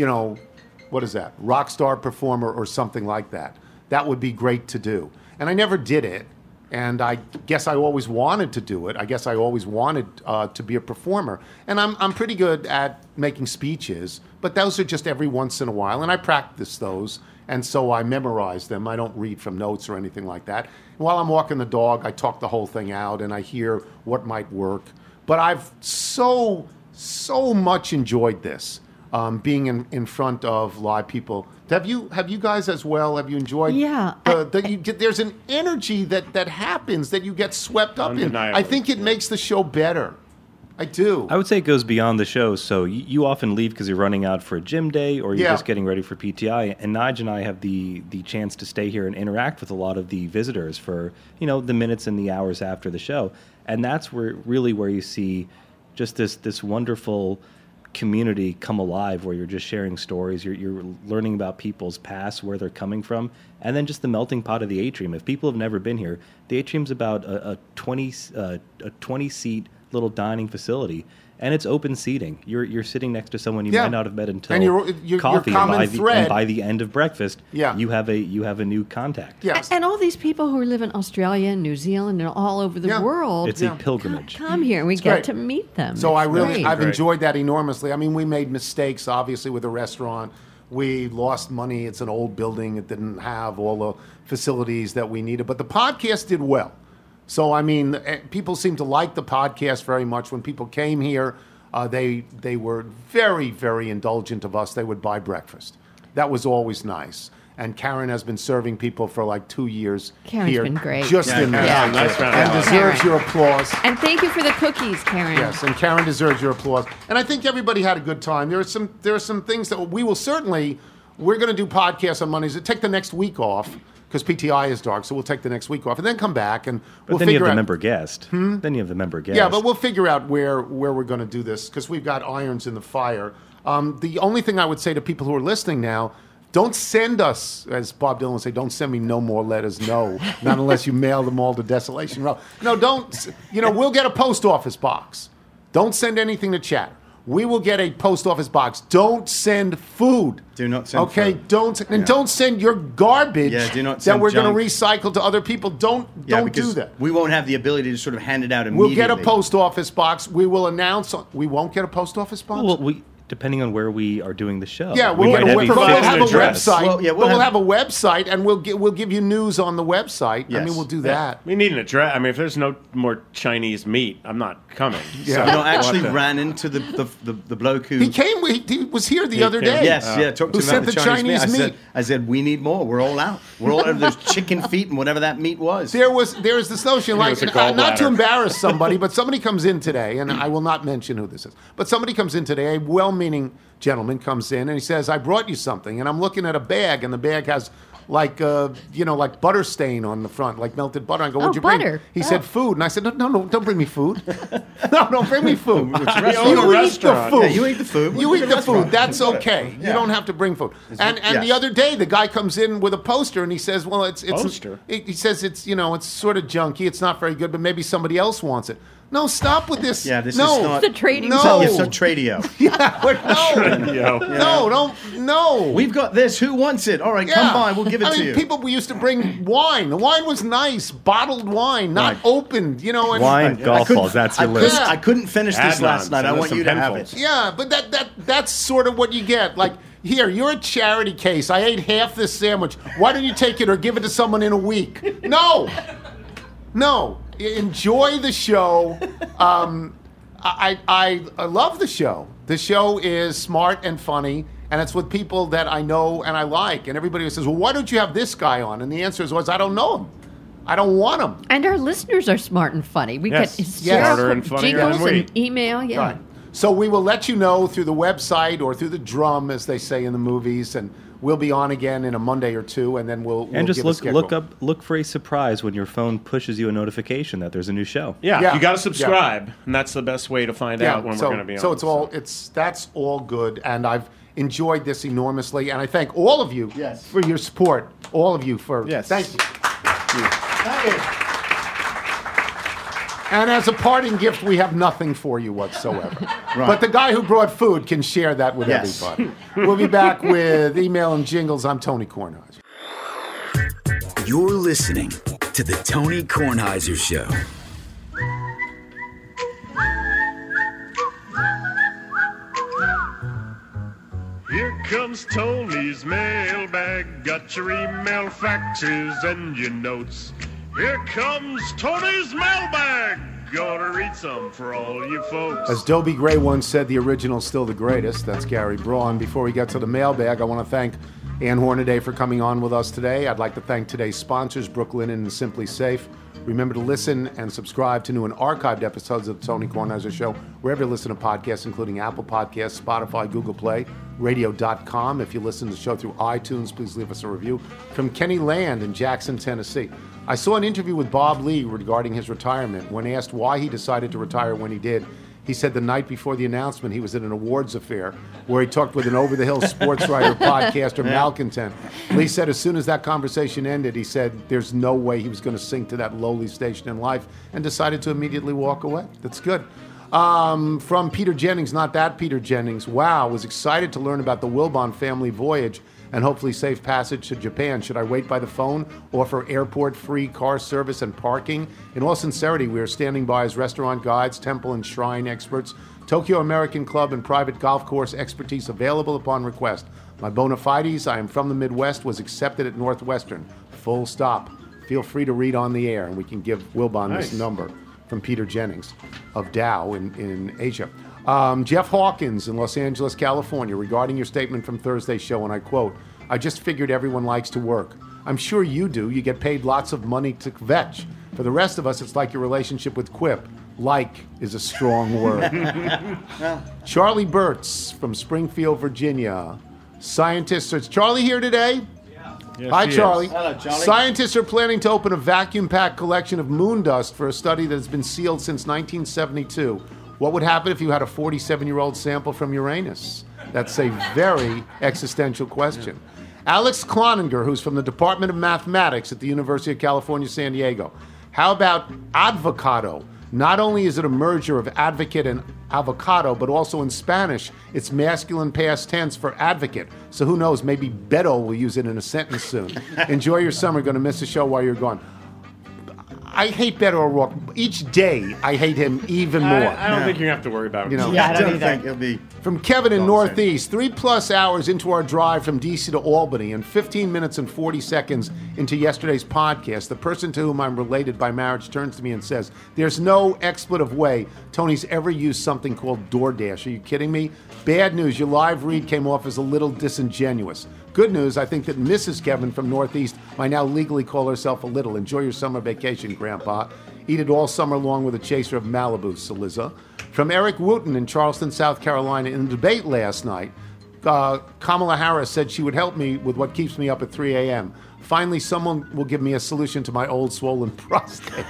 What is that? Rock star performer or something like that. That would be great to do. And I never did it. And I guess I always wanted to do it. I guess I always wanted to be a performer. And I'm pretty good at making speeches, but those are just every once in a while. And I practice those. And so I memorize them. I don't read from notes or anything like that. And while I'm walking the dog, I talk the whole thing out and I hear what might work. But I've so much enjoyed this. Being in front of live people. Have you guys as well? Have you enjoyed? Yeah. There's an energy that happens that you get swept up in. Undeniably. I think it makes the show better. I do. I would say it goes beyond the show. So you often leave because you're running out for a gym day or you're just getting ready for PTI. And Nige and I have the chance to stay here and interact with a lot of the visitors for the minutes and the hours after the show. And that's where you see just this wonderful community come alive, where you're just sharing stories, you're learning about people's past, where they're coming from, and then just the melting pot of the Atrium. If people have never been here, the Atrium's about a 20-seat little dining facility, and it's open seating. You're sitting next to someone you might not have met until and you're coffee, common and thread. by the end of breakfast, you have a new contact. Yes. And all these people who live in Australia and New Zealand and all over the world. It's a pilgrimage. Come here and we get to meet them. So It's I've great. enjoyed that enormously. I mean, we made mistakes, obviously, with the restaurant. We lost money. It's an old building. It didn't have all the facilities that we needed. But the podcast did well. So, I mean, people seem to like the podcast very much. When people came here, they were very, very indulgent of us. They would buy breakfast. That was always nice. And Karen has been serving people for like 2 years. Karen's here, been great. Just in there. Karen, nice round of And applause. deserves your applause. And thank you for the cookies, Karen. Yes, and Karen deserves your applause. And I think everybody had a good time. There are some things that we will certainly. We're going to do podcasts on Mondays. Take the next week off because PTI is dark, so we'll take the next week off and then come back and But then you have the member guest. Then you have the member guest. Yeah, but we'll figure out where we're going to do this because we've got irons in the fire. The only thing I would say to people who are listening now. Don't send us, as Bob Dylan would say, don't send me no more letters, no. Not unless you mail them all to Desolation Row. No, don't. We'll get a post office box. Don't send anything to Chatter. We will get a post office box. Don't send food. Do not send food. Don't send your garbage do not that send we're going junk. to recycle to other people. Don't do because that. We won't have the ability to sort of hand it out immediately. We'll get a post office box. We will announce. We won't get a post office box? Well, depending on where we are doing the show. Yeah, we'll might have have a address. website. Well, yeah, we'll have a website, and we'll give you news on the website. I Yes. mean, we'll do that. We need an address. I mean, if there's no more Chinese meat, I'm not coming. Yeah. You know, I actually ran into the bloke who... He came. He was here the other day. Yes, talked Who to him sent about the the Chinese Chinese meat. meat. I said, we need more. We're all out. We're all out of those chicken feet and whatever that meat was. There's this notion, like, was a not to gallbladder. embarrass somebody, but somebody comes in today, and I will not mention who this is, but somebody comes in today, a well-meaning gentleman comes in, and he says, I brought you something, and I'm looking at a bag, and the bag has like butter stain on the front, like melted butter. I go, what'd you bring? butter. He said, food. And I said, no, don't bring me food. No, don't bring me food. own a You eat the restaurant. food. Yeah, you eat the food. You We're eat at a the restaurant. food. That's okay. You don't have to bring food. And the yes. other day, the guy comes in with a poster, and he says, well, it's Poster? He says it's sort of junky. It's not very good, but maybe somebody else wants it. No, stop with this. Yeah, this no. is not... The trading No. It's not Tradio. No. We've got this. Who wants it? All right, come by. We'll give it I to mean, you. people used to bring wine. The wine was nice, bottled wine, not Right. opened. And Wine, golf couldn't- balls, that's I your couldn't- list. I couldn't finish this Adnans, last night. I and want some you to have penfolds. it. Yeah, but that's sort of what you get. Like, here, you're a charity case. I ate half this sandwich. Why don't you take it or give it to someone in a week? No. Enjoy the show. I love the show. The show is smart and funny, and it's with people that I know and I like. And everybody says, well, why don't you have this guy on? And the answer is always, I don't know him. I don't want him. And our listeners are smart and funny. We Yes. get Smarter and funnier jingles than we. and email. Yeah. Right. So we will let you know through the website or through the drum, as they say in the movies, and we'll be on again in a Monday or two, and then we'll And just give a schedule. look for a surprise when your phone pushes you a notification that there's a new show. Yeah, you got to Yeah. subscribe, and that's the best way to find out when we're going to be on. So that's all good, and I've enjoyed this enormously, and I thank all of you Yes. for your support. All of you for Yes. thank you. Thank you. And as a parting gift, we have nothing for you whatsoever. Right. But the guy who brought food can share that with Yes. everybody. We'll be back with email and jingles. I'm Tony Kornheiser. You're listening to The Tony Kornheiser Show. Here comes Tony's mailbag. Got your email, faxes, and your notes. Here comes Tony's mailbag. Gonna read some for all you folks. As Dobie Gray once said, the original's still the greatest. That's Gary Braun. Before we get to the mailbag, I want to thank Ann Hornaday for coming on with us today. I'd like to thank today's sponsors, Brooklinen and Simply Safe. Remember to listen and subscribe to new and archived episodes of the Tony Kornheiser Show, wherever you listen to podcasts, including Apple Podcasts, Spotify, Google Play, radio.com. If you listen to the show through iTunes, please leave us a review. From Kenny Land in Jackson, Tennessee. I saw an interview with Bob Lee regarding his retirement. When asked why he decided to retire when he did, he said the night before the announcement, he was at an awards affair where he talked with an over-the-hill sports writer, podcaster, malcontent. Lee said as soon as that conversation ended, he said there's no way he was going to sink to that lowly station in life and decided to immediately walk away. That's good. From Peter Jennings, not that Peter Jennings. Wow, was excited to learn about the Wilbon family voyage and hopefully safe passage to Japan. Should I wait by the phone, offer airport-free car service and parking? In all sincerity, we are standing by as restaurant guides, temple and shrine experts, Tokyo American Club and private golf course expertise available upon request. My bona fides, I am from the Midwest, was accepted at Northwestern. Full stop. Feel free to read on the air, and we can give Wilbon this number from Peter Jennings of Dow in Asia. Jeff Hawkins in Los Angeles, California, regarding your statement from Thursday's show, and I quote, I just figured everyone likes to work. I'm sure you do. You get paid lots of money to vetch. For the rest of us, it's like your relationship with Quip. Like is a strong word. Charlie Burtz from Springfield, Virginia. Scientists, is Charlie here today? Yes, Hi, he is. Charlie. Hello, Charlie. Scientists are planning to open a vacuum-packed collection of moon dust for a study that has been sealed since 1972. What would happen if you had a 47-year-old sample from Uranus? That's a very existential question. Alex Cloninger, who's from the Department of Mathematics at the University of California, San Diego. How about advocado? Not only is it a merger of advocate and avocado, but also in Spanish, it's masculine past tense for advocate. So who knows, maybe Beto will use it in a sentence soon. Enjoy your summer. Going to miss the show while you're gone. I hate Beto O'Rourke. Each day, I hate him even more. I don't think you have to worry about it. You know, I don't think it'll be. From Kevin in Nonsense. Northeast, 3+ hours into our drive from D.C. to Albany and 15 minutes and 40 seconds into yesterday's podcast, the person to whom I'm related by marriage turns to me and says, there's no expletive way Tony's ever used something called DoorDash. Are you kidding me? Bad news, your live read came off as a little disingenuous. Good news, I think that Mrs. Kevin from Northeast might now legally call herself a little. Enjoy your summer vacation, Grandpa. Eat it all summer long with a chaser of Malibu, Saliza. From Eric Wooten in Charleston, South Carolina, in the debate last night, Kamala Harris said she would help me with what keeps me up at 3 a.m. Finally, someone will give me a solution to my old swollen prostate.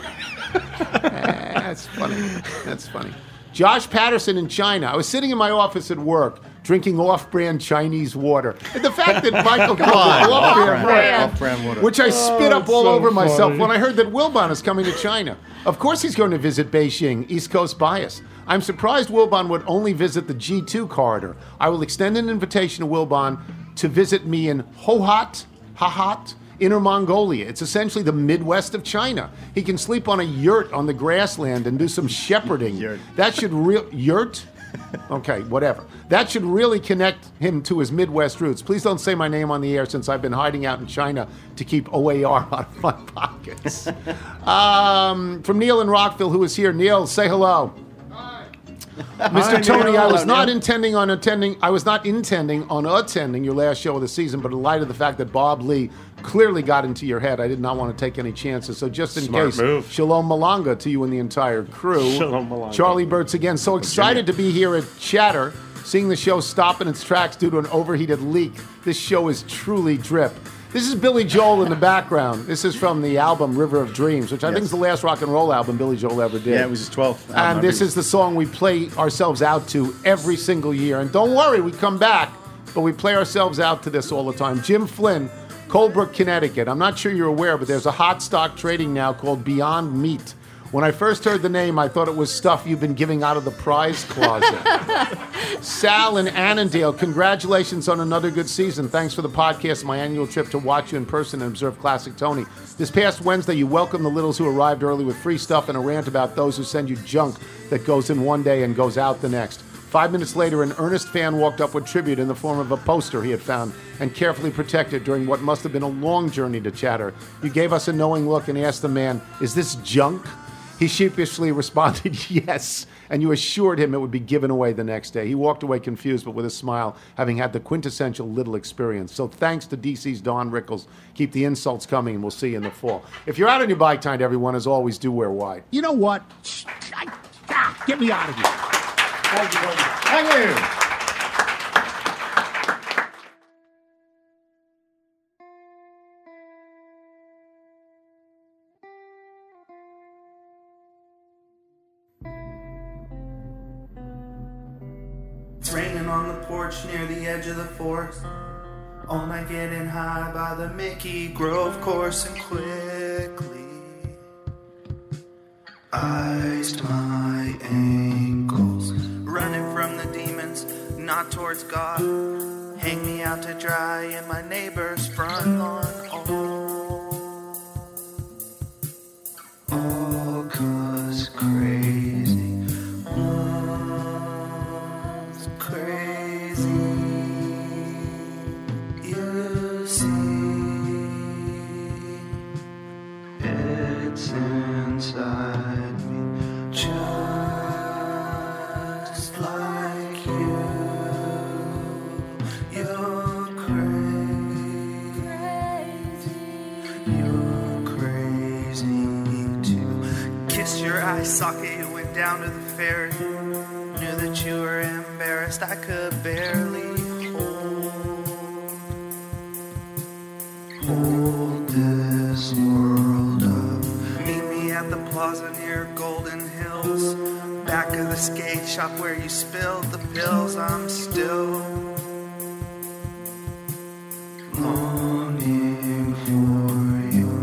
That's funny. That's funny. Josh Patterson in China. I was sitting in my office at work drinking off-brand Chinese water. And the fact that Michael calls it off-brand water, which I spit up all over myself when I heard that Wilbon is coming to China. Of course he's going to visit Beijing, East Coast bias. I'm surprised Wilbon would only visit the G2 corridor. I will extend an invitation to Wilbon to visit me in Hohhot, Inner Mongolia. It's essentially the Midwest of China. He can sleep on a yurt on the grassland and do some shepherding. That should yurt? Okay, whatever. That should really connect him to his Midwest roots. Please don't say my name on the air since I've been hiding out in China to keep OAR out of my pockets. From Neil in Rockville, who is here. Neil, say hello. Mr. Tony, I was not intending on attending your last show of the season, but in light of the fact that Bob Lee clearly got into your head, I did not want to take any chances. So just in case, Shalom Malanga to you and the entire crew. Shalom Malanga. Charlie Burtz again. So excited to be here at Chatter, seeing the show stop in its tracks due to an overheated leak. This show is truly drip. This is Billy Joel in the background. This is from the album River of Dreams, which I think is the last rock and roll album Billy Joel ever did. Yeah, it was his 12th album. And this is the song we play ourselves out to every single year. And don't worry, we come back, but we play ourselves out to this all the time. Jim Flynn, Colebrook, Connecticut. I'm not sure you're aware, but there's a hot stock trading now called Beyond Meat. When I first heard the name, I thought it was stuff you've been giving out of the prize closet. Sal in Annandale, congratulations on another good season. Thanks for the podcast, my annual trip to watch you in person and observe Classic Tony. This past Wednesday, you welcomed the littles who arrived early with free stuff and a rant about those who send you junk that goes in one day and goes out the next. 5 minutes later, an earnest fan walked up with tribute in the form of a poster he had found and carefully protected during what must have been a long journey to Chatter. You gave us a knowing look and asked the man, "Is this junk?" He sheepishly responded, "Yes," and you assured him it would be given away the next day. He walked away confused, but with a smile, having had the quintessential little experience. So thanks to DC's Don Rickles. Keep the insults coming, and we'll see you in the fall. If you're out on your bike tonight, everyone, as always, do wear wide. You know what? Get me out of here. Thank you. Thank you. It's raining on the porch near the edge of the forest. All night getting high by the Mickey Grove course, and quickly iced my ankles. Running from the demons, not towards God. Hang me out to dry in my neighbor's front lawn. All 'cause crazy. Crazy, you see, it's inside me, just like you. You're crazy, you're crazy too. Kissed your eye socket, you went down to the ferry. Knew that you were embarrassed, I could barely hold this world up. Meet me at the plaza near Golden Hills, back of the skate shop where you spilled the pills. I'm still longing for your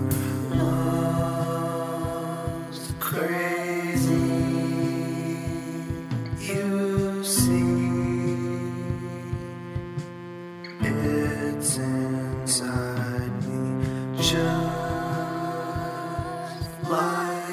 love's crazy. You see, it's inside me, just like